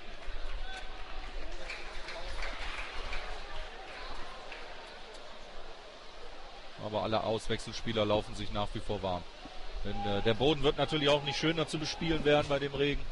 Aber alle Auswechselspieler laufen sich nach wie vor warm. Denn der Boden wird natürlich auch nicht schöner zu bespielen werden bei dem Regen.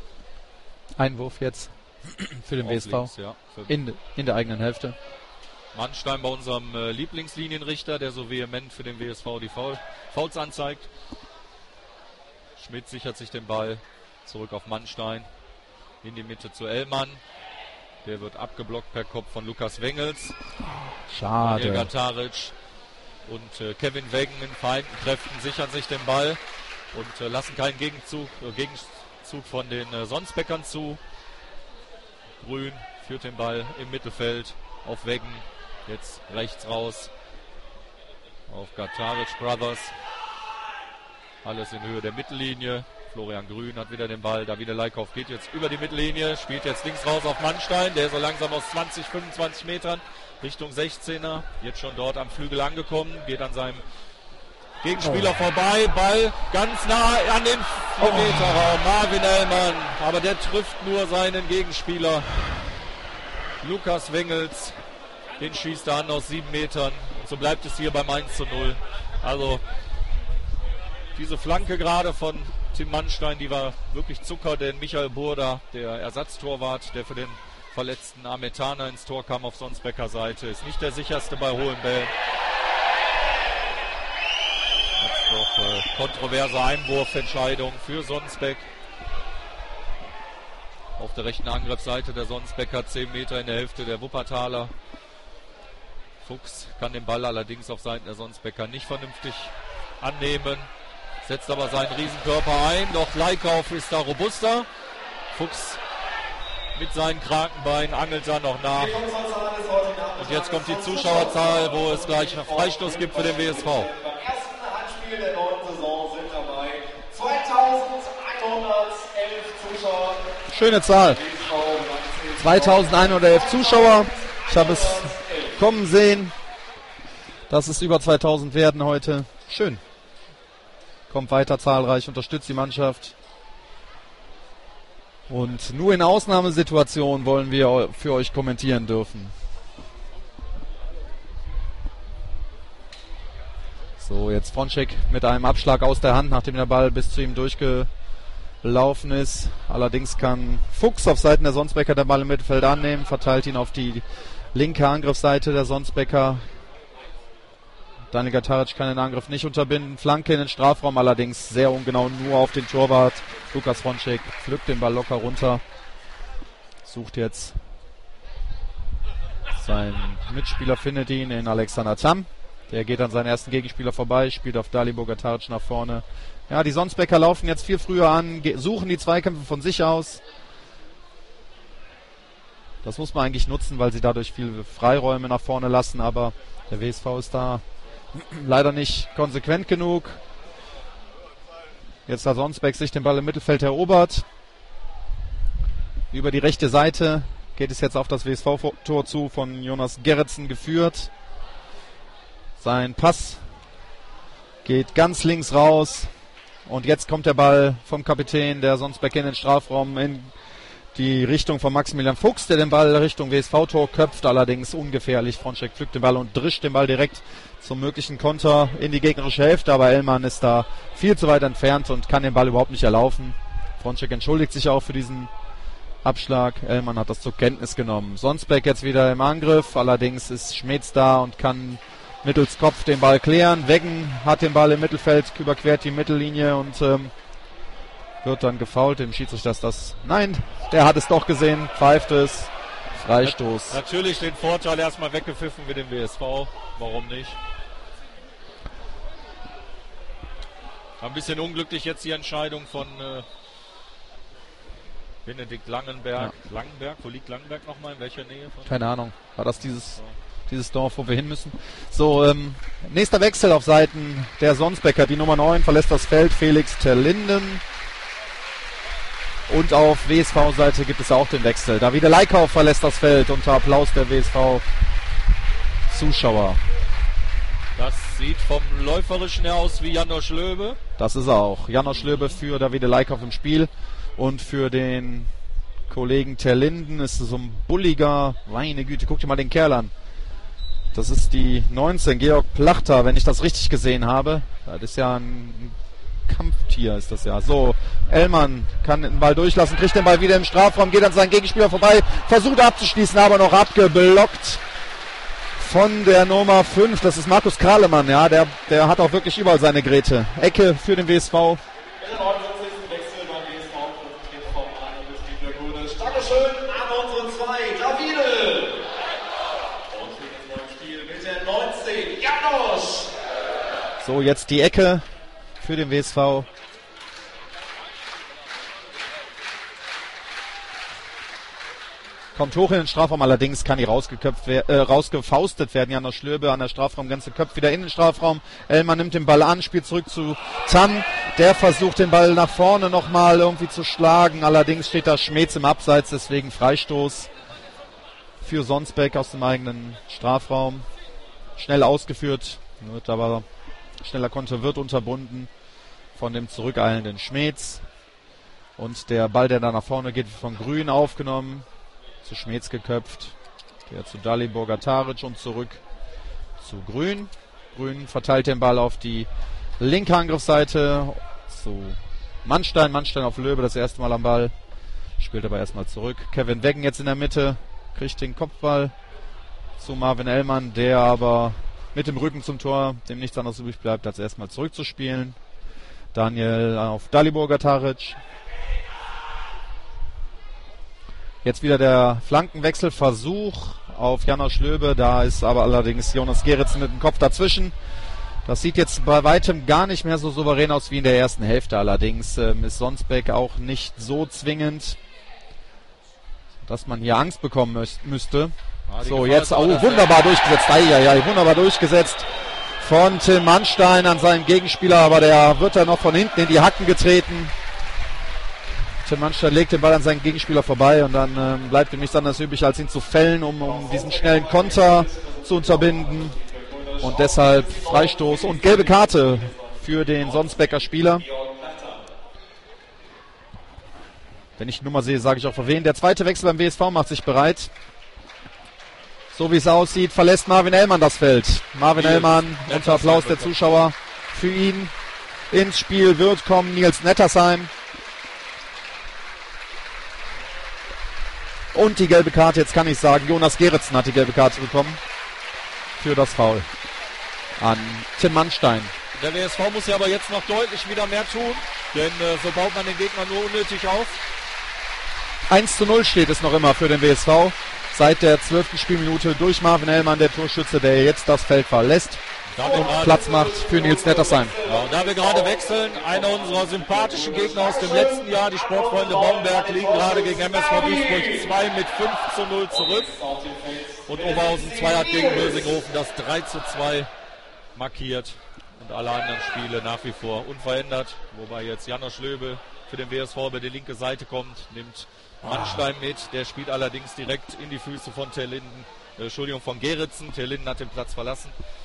Einwurf jetzt für den WSV links, ja, in der eigenen Hälfte. Mannstein bei unserem Lieblingslinienrichter, der so vehement für den WSV die Fouls anzeigt. Schmidt sichert sich den Ball zurück auf Mannstein. In die Mitte zu Ellmann. Der wird abgeblockt per Kopf von Lukas Wengels. Schade. Daniel Gataric und Kevin Weggen in vereinten Kräften sichern sich den Ball und lassen keinen Gegenzug von den Sonsbeckern zu. Grün führt den Ball im Mittelfeld auf Weggen. Jetzt rechts raus auf Gataric Brothers. Alles in Höhe der Mittellinie. Florian Grün hat wieder den Ball. Davide Leikauf geht jetzt über die Mittellinie, spielt jetzt links raus auf Mannstein. Der so langsam aus 20, 25 Metern Richtung 16er. Jetzt schon dort am Flügel angekommen. Geht an seinem Gegenspieler vorbei. Ball ganz nah an den 4-Meter-Raum. Marvin Ellmann. Aber der trifft nur seinen Gegenspieler. Lukas Wengels. Den schießt er an aus 7 Metern. Und so bleibt es hier beim 1:0. Also diese Flanke gerade von Tim Mannstein, die war wirklich Zucker, denn Michael Burda, der Ersatztorwart, der für den verletzten Ametana ins Tor kam auf Sonsbecker Seite, ist nicht der sicherste bei hohen Bällen. Jetzt doch kontroverse Einwurfentscheidung für Sonsbeck. Auf der rechten Angriffsseite der Sonsbecker 10 Meter in der Hälfte der Wuppertaler. Fuchs kann den Ball allerdings auf Seiten der Sonsbecker nicht vernünftig annehmen. Setzt aber seinen Riesenkörper ein, doch Leikauf ist da robuster. Fuchs mit seinen Krakenbeinen angelt da noch nach. Und jetzt kommt die Zuschauerzahl, wo es gleich einen Freistoß gibt für den WSV. Beim ersten Handspiel der neuen Saison sind dabei 2111 Zuschauer. Schöne Zahl. 2111 Zuschauer. Ich habe es kommen sehen, dass es über 2000 werden heute. Schön. Kommt weiter zahlreich, unterstützt die Mannschaft. Und nur in Ausnahmesituationen wollen wir für euch kommentieren dürfen. So, jetzt Fronczek mit einem Abschlag aus der Hand, nachdem der Ball bis zu ihm durchgelaufen ist. Allerdings kann Fuchs auf Seiten der Sonsbecker den Ball im Mittelfeld annehmen, verteilt ihn auf die linke Angriffsseite der Sonsbecker. Daniel Gataric kann den Angriff nicht unterbinden. Flanke in den Strafraum, allerdings sehr ungenau, nur auf den Torwart. Lukas Fronczek pflückt den Ball locker runter. Sucht jetzt seinen Mitspieler, findet ihn in Alexander Tam. Der geht an seinen ersten Gegenspieler vorbei, spielt auf Dalibor Gataric nach vorne. Ja, die Sonsbecker laufen jetzt viel früher an, suchen die Zweikämpfe von sich aus. Das muss man eigentlich nutzen, weil sie dadurch viele Freiräume nach vorne lassen, aber der WSV ist da leider nicht konsequent genug. Jetzt hat Sonsbeck sich den Ball im Mittelfeld erobert. Über die rechte Seite geht es jetzt auf das WSV-Tor zu, von Jonas Gerritsen geführt. Sein Pass geht ganz links raus. Und jetzt kommt der Ball vom Kapitän der Sonsbeck in den Strafraum in die Richtung von Maximilian Fuchs, der den Ball Richtung WSV-Tor köpft, allerdings ungefährlich. Fronczek pflückt den Ball und drischt den Ball direkt zum möglichen Konter in die gegnerische Hälfte, aber Ellmann ist da viel zu weit entfernt und kann den Ball überhaupt nicht erlaufen. Fronczek entschuldigt sich auch für diesen Abschlag. Ellmann hat das zur Kenntnis genommen. Sonsbeck jetzt wieder im Angriff, allerdings ist Schmetz da und kann mittels Kopf den Ball klären. Weggen hat den Ball im Mittelfeld, überquert die Mittellinie und wird dann gefoult. Dem Schiedsrichter ist das... Nein, der hat es doch gesehen, pfeift es. Freistoß. Natürlich den Vorteil erstmal weggepfiffen mit dem WSV. Warum nicht? Ein bisschen unglücklich jetzt die Entscheidung von Benedikt Langenberg. Ja. Langenberg, wo liegt Langenberg nochmal? In welcher Nähe? Keine Ahnung. War das dieses Dorf, wo wir hin müssen? So, nächster Wechsel auf Seiten der Sonsbecker. Die Nummer 9 verlässt das Feld. Felix Terlinden. Und auf WSV-Seite gibt es auch den Wechsel. Davide Leikauf verlässt das Feld unter Applaus der WSV-Zuschauer. Das sieht vom Läuferischen her aus wie Janosch Löbe. Das ist er auch. Janosch Löbe für Davide Leikauf im Spiel. Und für den Kollegen Terlinden ist es so ein bulliger, meine Güte, guck dir mal den Kerl an. Das ist die 19, Georg Plachter, wenn ich das richtig gesehen habe. Das ist ja ein Kampftier, ist das ja. So, Ellmann kann den Ball durchlassen, kriegt den Ball wieder im Strafraum, geht an seinen Gegenspieler vorbei, versucht abzuschließen, aber noch abgeblockt von der Nummer 5. Das ist Markus Kralemann, ja, der hat auch wirklich überall seine Gräte. Ecke für den WSV. In der 49. Wechsel beim WSV vom Dankeschön an unsere 2, Davide. Und für das neue Spiel mit der 19, Janosch. So, jetzt die Ecke für den WSV. Kommt hoch in den Strafraum, allerdings kann die rausgefaustet werden. Janosch Schlöbe an der Strafraumgrenze köpft wieder in den Strafraum. Ellmann nimmt den Ball an, spielt zurück zu Tam. Der versucht den Ball nach vorne nochmal irgendwie zu schlagen. Allerdings steht da Schmetz im Abseits, deswegen Freistoß für Sonsbeck aus dem eigenen Strafraum. Schnell ausgeführt, wird aber schneller Konter wird unterbunden von dem zurückeilenden Schmetz. Und der Ball, der da nach vorne geht, von Grün aufgenommen. Zu Schmetz geköpft, der zu Dalibor Gataric und zurück zu Grün. Grün verteilt den Ball auf die linke Angriffsseite zu Mannstein. Mannstein auf Löbe, das erste Mal am Ball. Spielt aber erstmal zurück. Kevin Weggen jetzt in der Mitte, kriegt den Kopfball zu Marvin Ellmann, der aber mit dem Rücken zum Tor, dem nichts anderes übrig bleibt, als erstmal zurückzuspielen. Daniel auf Dalibor Gataric. Jetzt wieder der Flankenwechselversuch auf Janosch Löbe. Da ist aber allerdings Jonas Geritzen mit dem Kopf dazwischen. Das sieht jetzt bei weitem gar nicht mehr so souverän aus wie in der ersten Hälfte. Allerdings ist Sonsbeck auch nicht so zwingend, dass man hier Angst bekommen müsste. So, jetzt wunderbar durchgesetzt. Wunderbar durchgesetzt von Tim Mannstein an seinen Gegenspieler. Aber der wird dann noch von hinten in die Hacken getreten. Tim Mannstein legt den Ball an seinen Gegenspieler vorbei und dann bleibt ihm nichts anderes übrig, als ihn zu fällen, um diesen schnellen Konter zu unterbinden. Und deshalb Freistoß und gelbe Karte für den Sonsbecker Spieler. Wenn ich die Nummer sehe, sage ich auch für wen. Der zweite Wechsel beim WSV macht sich bereit. So wie es aussieht, verlässt Marvin Ellmann das Feld. Marvin Ellmann, unter Applaus der Zuschauer, für ihn ins Spiel wird kommen Nils Nettersheim. Und die gelbe Karte, jetzt kann ich sagen, Jonas Geritzen hat die gelbe Karte bekommen für das Foul an Tim Mannstein. Der WSV muss ja aber jetzt noch deutlich wieder mehr tun, denn so baut man den Gegner nur unnötig auf. 1:0 steht es noch immer für den WSV. Seit der 12. Spielminute durch Marvin Ellmann, der Torschütze, der jetzt das Feld verlässt und Platz macht für Nils Nettersheim. Ja, und da wir gerade wechseln, einer unserer sympathischen Gegner aus dem letzten Jahr, die Sportfreunde Baumberg, liegen gerade gegen MSV Duisburg 2 mit 5:0 zurück. Und Oberhausen 2 hat gegen Bösinghofen das 3:2 markiert. Und alle anderen Spiele nach wie vor unverändert. Wobei jetzt Janosch Löbe für den WSV über die linke Seite kommt, nimmt Mannstein mit. Der spielt allerdings direkt in die Füße von von Geritzen. Terlinden hat den Platz verlassen.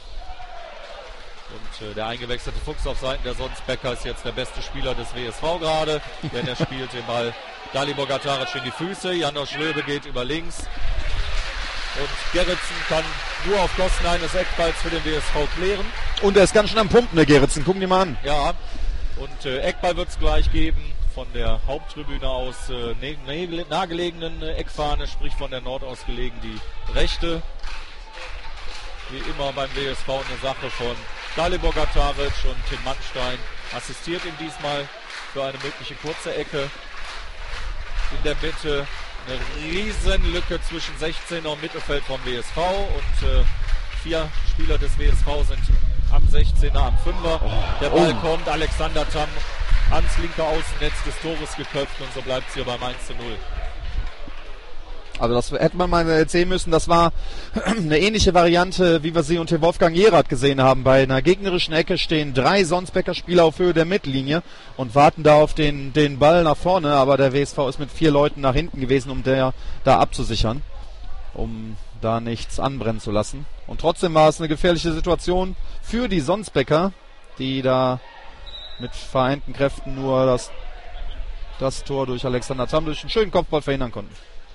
Und der eingewechselte Fuchs auf Seiten der Sonsbecker ist jetzt der beste Spieler des WSV gerade, denn er spielt den Ball Dalibor Gataric in die Füße. Janosch Löbe geht über links. Und Geritzen kann nur auf Kosten eines Eckballs für den WSV klären. Und er ist ganz schön am Pumpen, der Geritzen. Gucken die mal an. Ja, und Eckball wird es gleich geben von der Haupttribüne aus nahegelegenen Eckfahne, sprich von der Nord aus gelegen die rechte. Wie immer beim WSV eine Sache von Dalibor Gataric und Tim Mannstein assistiert ihm diesmal für eine mögliche kurze Ecke. In der Mitte eine Riesenlücke zwischen 16er und Mittelfeld vom WSV und 4 Spieler des WSV sind am 16er, am 5er. Der Ball kommt, Alexander Tam ans linke Außennetz des Tores geköpft und so bleibt es hier beim 1:0. Also das hätte man mal erzählen müssen, das war eine ähnliche Variante, wie wir sie unter Wolfgang Jerath gesehen haben. Bei einer gegnerischen Ecke stehen 3 Sonsbecker Spieler auf Höhe der Mittellinie und warten da auf den Ball nach vorne, aber der WSV ist mit 4 Leuten nach hinten gewesen, um da abzusichern, um da nichts anbrennen zu lassen. Und trotzdem war es eine gefährliche Situation für die Sonsbecker, die da mit vereinten Kräften nur das Tor durch Alexander Tam durch einen schönen Kopfball verhindern konnten.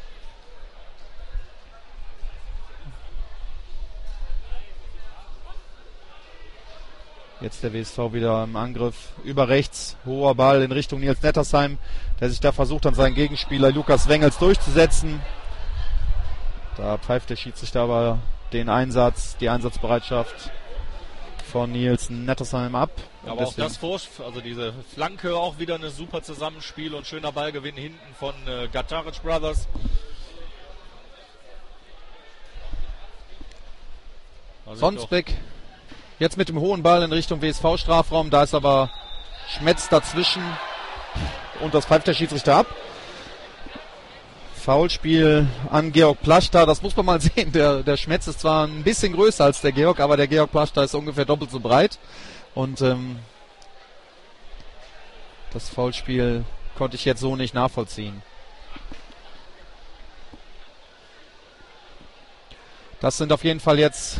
Jetzt der WSV wieder im Angriff über rechts. Hoher Ball in Richtung Nils Nettersheim, der sich da versucht, an seinen Gegenspieler Lukas Wengels durchzusetzen. Da pfeift der Schiedsrichter aber die Einsatzbereitschaft von Nielsen Nettersheim ab. Aber auch das also diese Flanke auch wieder eine super Zusammenspiel und schöner Ballgewinn hinten von Gataric Brothers. Sonsbeck jetzt mit dem hohen Ball in Richtung WSV-Strafraum. Da ist aber Schmetz dazwischen und das pfeift der Schiedsrichter ab. Foulspiel an Georg Plaschta. Das muss man mal sehen. Der Schmetz ist zwar ein bisschen größer als der Georg, aber der Georg Plaschta ist ungefähr doppelt so breit. Und das Foulspiel konnte ich jetzt so nicht nachvollziehen. Das sind auf jeden Fall jetzt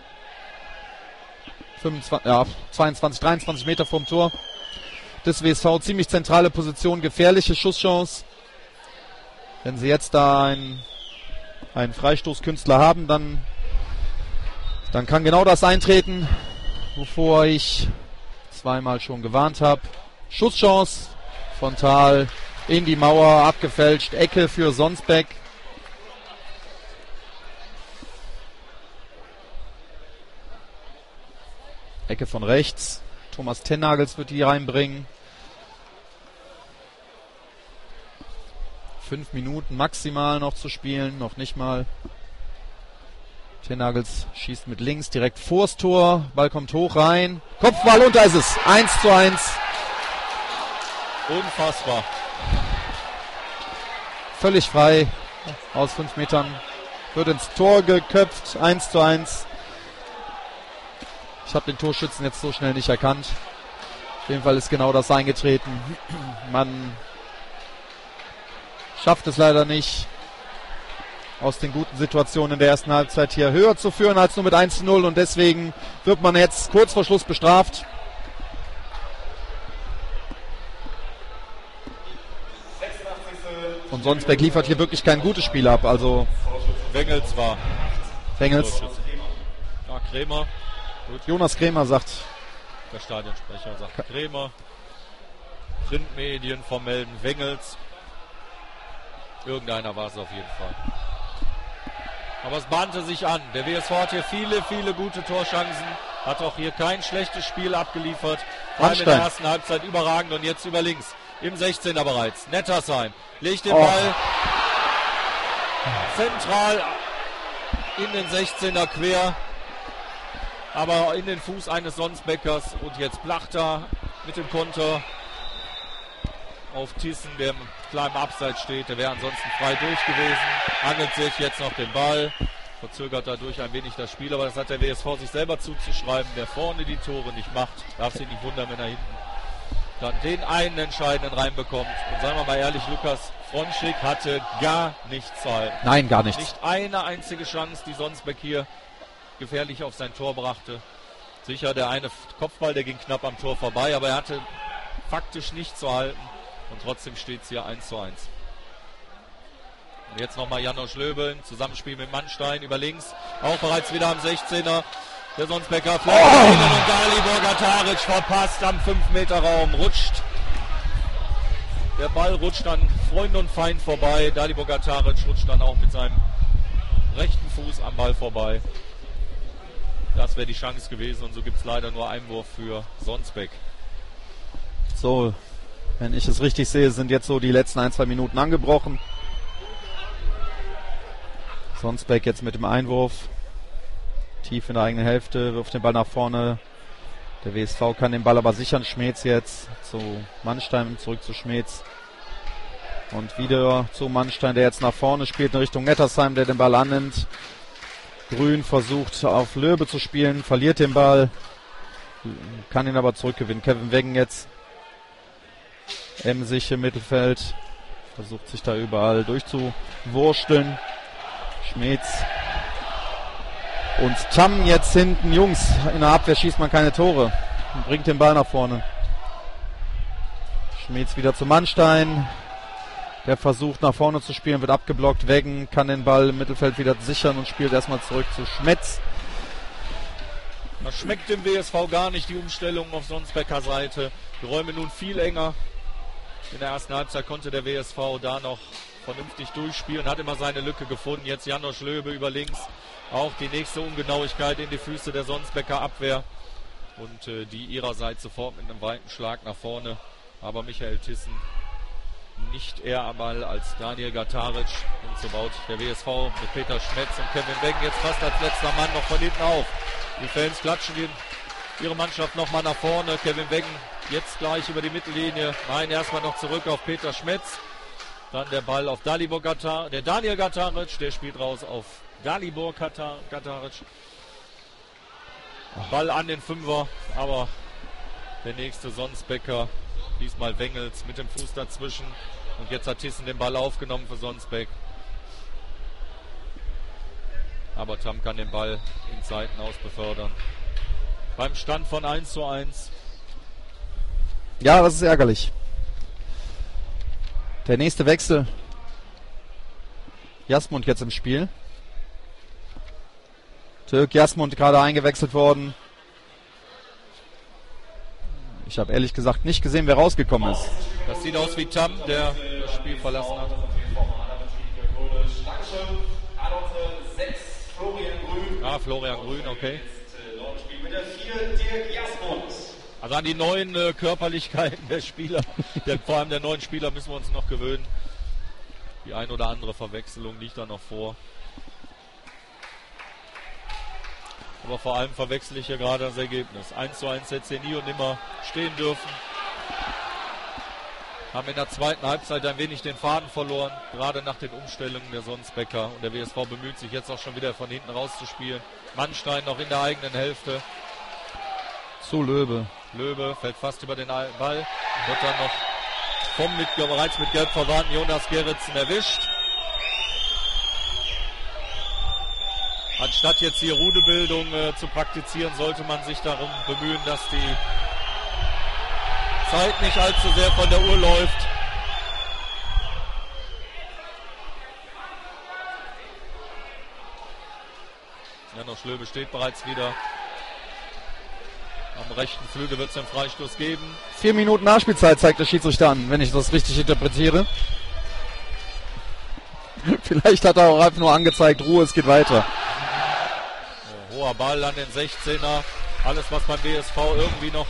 22, 23 Meter vom Tor des WSV. Ziemlich zentrale Position, gefährliche Schusschance. Wenn sie jetzt da einen Freistoßkünstler haben, dann kann genau das eintreten, wovor ich zweimal schon gewarnt habe. Schusschance, frontal in die Mauer, abgefälscht, Ecke für Sonsbeck. Ecke von rechts. Thomas Tennagels wird die reinbringen. 5 Minuten maximal noch zu spielen, noch nicht mal. Tennagels schießt mit links direkt vors Tor. Ball kommt hoch rein. Kopfball und da ist es. 1:1. Unfassbar. Völlig frei aus 5 Metern. Wird ins Tor geköpft. 1:1. Ich habe den Torschützen jetzt so schnell nicht erkannt. Auf jeden Fall ist genau das eingetreten. Man schafft es leider nicht, aus den guten Situationen in der ersten Halbzeit hier höher zu führen als nur mit 1:0 und deswegen wird man jetzt kurz vor Schluss bestraft. Und Sonsbeck liefert hier wirklich kein gutes Spiel ab. Also Wengels war. Wengels. Ja, Krämer. Gut. Jonas Krämer sagt. Der Stadionsprecher sagt Krämer. Printmedien vermelden Wengels. Irgendeiner war es auf jeden Fall. Aber es bahnte sich an. Der WSV hat hier viele, viele gute Torchancen. Hat auch hier kein schlechtes Spiel abgeliefert. Vor allem in der ersten Halbzeit überragend. Und jetzt über links. Im 16er bereits. Nettersheim legt den Ball zentral in den 16er quer. Aber in den Fuß eines Sonsbeckers. Und jetzt Plachter mit dem Konter auf Thyssen, der im kleinen Abseits steht. Der wäre ansonsten frei durch gewesen. Angelt sich jetzt noch den Ball. Verzögert dadurch ein wenig das Spiel. Aber das hat der WSV sich selber zuzuschreiben. Der vorne die Tore nicht macht. Darf sich nicht wundern, wenn er hinten dann den einen entscheidenden reinbekommt. Und sagen wir mal ehrlich, Lukas Fronschik hatte gar nichts zu halten. Nein, gar nichts. Nicht eine einzige Chance, die Sonsbeck hier gefährlich auf sein Tor brachte. Sicher, der eine Kopfball, der ging knapp am Tor vorbei, aber er hatte faktisch nichts zu halten. Und trotzdem steht es hier 1:1. Und jetzt nochmal Janosch Löbeln, Zusammenspiel mit Mannstein über links. Auch bereits wieder am 16er. Der Sonsbecker und Dalibor Gataric verpasst am 5-Meter-Raum. Der Ball rutscht an Freund und Feind vorbei. Dalibor Gataric rutscht dann auch mit seinem rechten Fuß am Ball vorbei. Das wäre die Chance gewesen und so gibt es leider nur Einwurf für Sonsbeck. So, wenn ich es richtig sehe, sind jetzt so die letzten 1-2 Minuten angebrochen. Sonsbeck jetzt mit dem Einwurf. Tief in der eigenen Hälfte, wirft den Ball nach vorne. Der WSV kann den Ball aber sichern. Schmetz jetzt zu Mannstein, zurück zu Schmetz. Und wieder zu Mannstein, der jetzt nach vorne spielt in Richtung Nettersheim, der den Ball annimmt. Grün versucht auf Löbe zu spielen, verliert den Ball. Kann ihn aber zurückgewinnen. Kevin Weggen jetzt. Emsig im Mittelfeld. Versucht sich da überall durchzuwursteln. Schmetz. Und Tam jetzt hinten. Jungs, in der Abwehr schießt man keine Tore. Und bringt den Ball nach vorne. Schmetz wieder zu Mannstein. Der versucht nach vorne zu spielen, wird abgeblockt. Weggen kann den Ball im Mittelfeld wieder sichern und spielt erstmal zurück zu Schmetz. Das schmeckt dem WSV gar nicht, die Umstellung auf Sonsbecker Seite. Die Räume nun viel enger. In der ersten Halbzeit konnte der WSV da noch vernünftig durchspielen, hat immer seine Lücke gefunden. Jetzt Janosch Löbe über links. Auch die nächste Ungenauigkeit in die Füße der Sonsbecker Abwehr. Und die ihrerseits sofort mit einem weiten Schlag nach vorne. Aber Michael Thyssen nicht eher einmal als Daniel Gataric. Und so baut der WSV mit Peter Schmetz und Kevin Weggen jetzt fast als letzter Mann noch von hinten auf. Die Fans klatschen ihre Mannschaft nochmal nach vorne. Kevin Weggen jetzt gleich über die Mittellinie. Nein, erstmal noch zurück auf Peter Schmetz. Dann der Ball auf Dalibor Gataric. Der Daniel Gataric, der spielt raus auf Dalibor Gataric. Ball an den Fünfer, aber der nächste Sonsbecker, diesmal Wengels mit dem Fuß dazwischen. Und jetzt hat Thyssen den Ball aufgenommen für Sonsbeck. Aber Tam kann den Ball ins Seitenaus befördern. Beim Stand von 1:1. Ja, das ist ärgerlich. Der nächste Wechsel. Jasmund jetzt im Spiel. Türk Jasmund gerade eingewechselt worden. Ich habe ehrlich gesagt nicht gesehen, wer rausgekommen ist. Das sieht aus wie Tam, der das Spiel verlassen hat. Ah, Florian Grün, okay. Also an die neuen Körperlichkeiten der Spieler, vor allem der neuen Spieler, müssen wir uns noch gewöhnen. Die ein oder andere Verwechslung liegt da noch vor. Aber vor allem verwechsel ich hier gerade das Ergebnis. 1:1 hätte es hier nie und nimmer stehen dürfen. Haben in der zweiten Halbzeit ein wenig den Faden verloren, gerade nach den Umstellungen der Sonsbecker. Und der WSV bemüht sich jetzt auch schon wieder von hinten rauszuspielen. Mannstein noch in der eigenen Hälfte. Zu Löbe. Löbe fällt fast über den Ball. Wird dann noch bereits mit Gelb verwarnten Jonas Gerritsen erwischt. Anstatt jetzt hier Rudebildung zu praktizieren, sollte man sich darum bemühen, dass die Zeit nicht allzu sehr von der Uhr läuft. Janosch Löbe steht bereits wieder. Am rechten Flügel wird es einen Freistoß geben. 4 Minuten Nachspielzeit zeigt der Schiedsrichter an, wenn ich das richtig interpretiere. Vielleicht hat er auch einfach nur angezeigt, Ruhe, es geht weiter. Hoher Ball an den 16er. Alles, was beim BSV irgendwie noch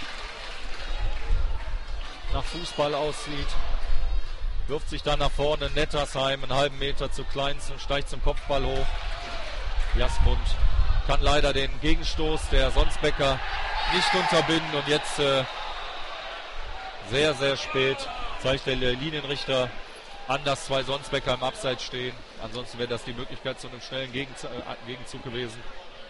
nach Fußball aussieht. Wirft sich dann nach vorne. Nettersheim einen halben Meter zu Kleinsten, steigt zum Kopfball hoch. Jasmund kann leider den Gegenstoß der Sonsbecker nicht unterbinden. Und jetzt sehr, sehr spät zeigt der Linienrichter an, dass 2 Sonsbecker im Abseits stehen. Ansonsten wäre das die Möglichkeit zu einem schnellen Gegenzug gewesen.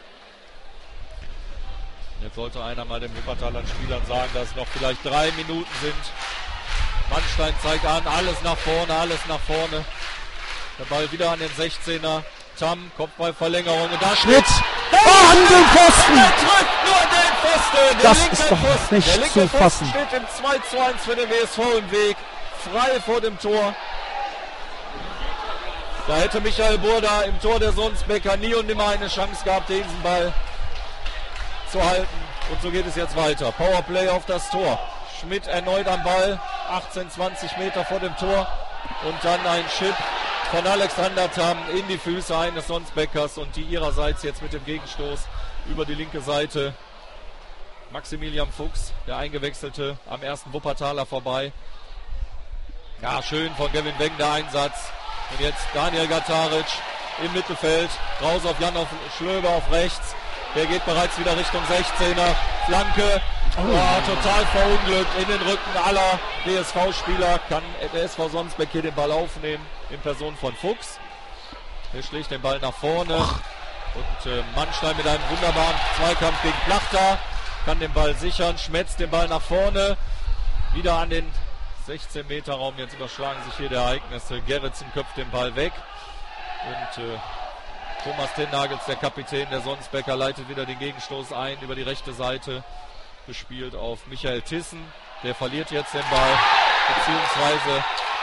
Jetzt sollte einer mal den Wuppertaler Spielern sagen, dass es noch vielleicht 3 Minuten sind. Mannstein zeigt an, alles nach vorne, alles nach vorne. Der Ball wieder an den 16er. Tam, Kopfballverlängerung und da Schmidt! An den Pfosten! Er trifft nur den Pfosten! Das ist doch nicht zu fassen. Steht im 2:1 für den WSV im Weg. Frei vor dem Tor. Da hätte Michael Burda im Tor der Sonsbecker nie und nimmer eine Chance gehabt, diesen Ball zu halten. Und so geht es jetzt weiter. Powerplay auf das Tor. Schmidt erneut am Ball. 18, 20 Meter vor dem Tor. Und dann ein Chip von Alexander Tam in die Füße eines Sonsbeckers. Und die ihrerseits jetzt mit dem Gegenstoß über die linke Seite. Maximilian Fuchs, der Eingewechselte, am ersten Wuppertaler vorbei. Ja, schön von Kevin Weggen der Einsatz. Und jetzt Daniel Gataric im Mittelfeld. Raus auf Janosch Löbe auf rechts. Der geht bereits wieder Richtung 16er. Flanke. Total verunglückt in den Rücken aller DSV-Spieler. Kann der SV Sonsbeck hier den Ball aufnehmen in Person von Fuchs. Der schlägt den Ball nach vorne. Und Mannstein mit einem wunderbaren Zweikampf gegen Plachter. Kann den Ball sichern. Schmetzt den Ball nach vorne. Wieder an den 16-Meter-Raum. Jetzt überschlagen sich hier die Ereignisse. Gerritsen köpft den Ball weg. Und Thomas Tennagels, der Kapitän der Sonsbecker, leitet wieder den Gegenstoß ein über die rechte Seite. Gespielt auf Michael Thyssen. Der verliert jetzt den Ball. Beziehungsweise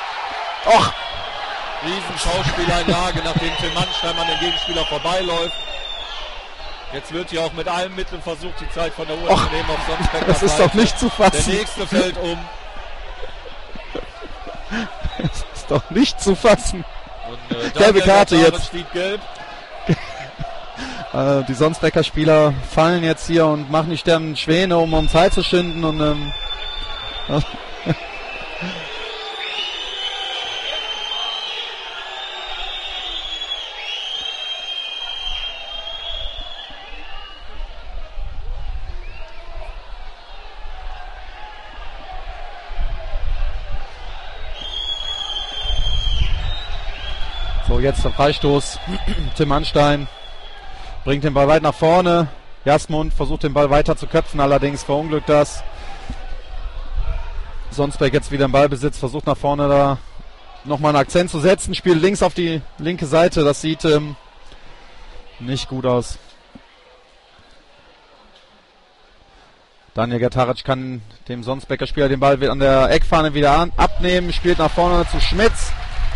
Riesenschauspieleinlage, nachdem Tim Mannstein an den Gegenspieler vorbeiläuft. Jetzt wird hier auch mit allen Mitteln versucht, die Zeit von der Uhr zu nehmen auf Sonsbecker. Das ist doch nicht zu fassen. Der nächste fällt um. Das ist doch nicht zu fassen. Gelbe Karte jetzt. Steht gelb. Die Sonsbecker Spieler fallen jetzt hier und machen die Sternen Schwäne, um Zeit zu schinden. Und so, jetzt der Freistoß. Tim Anstein bringt den Ball weit nach vorne. Jasmund versucht den Ball weiter zu köpfen, allerdings verunglückt das. Sonsbeck jetzt wieder im Ballbesitz, versucht nach vorne da nochmal einen Akzent zu setzen. Spielt links auf die linke Seite, das sieht nicht gut aus. Daniel Gertaric kann dem Sonsbecker Spieler den Ball an der Eckfahne wieder abnehmen, spielt nach vorne zu Schmitz.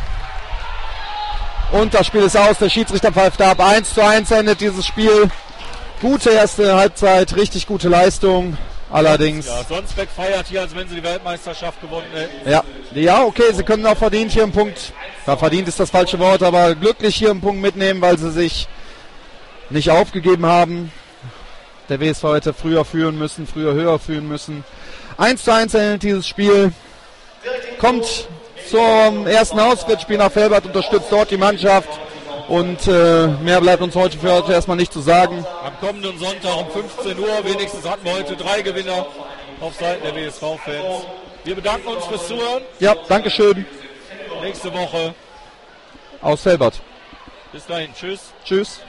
Und das Spiel ist aus, der Schiedsrichter pfeift ab. 1:1 endet dieses Spiel. Gute erste Halbzeit, richtig gute Leistung. Allerdings. Ja, Sonsbeck feiert hier, als wenn sie die Weltmeisterschaft gewonnen hätten. Ja, okay, sie können auch verdient hier einen Punkt. Ja, verdient ist das falsche Wort, aber glücklich hier einen Punkt mitnehmen, weil sie sich nicht aufgegeben haben. Der WSV hätte früher führen müssen, früher höher führen müssen. 1:1 endet dieses Spiel. Kommt zum ersten Auswärtsspiel nach Velbert, unterstützt dort die Mannschaft und mehr bleibt uns heute für heute erstmal nicht zu sagen. Am kommenden Sonntag um 15 Uhr, wenigstens hatten wir heute 3 Gewinner auf Seiten der WSV-Fans. Wir bedanken uns fürs Zuhören. Ja, Dankeschön. Nächste Woche aus Velbert. Bis dahin, tschüss. Tschüss.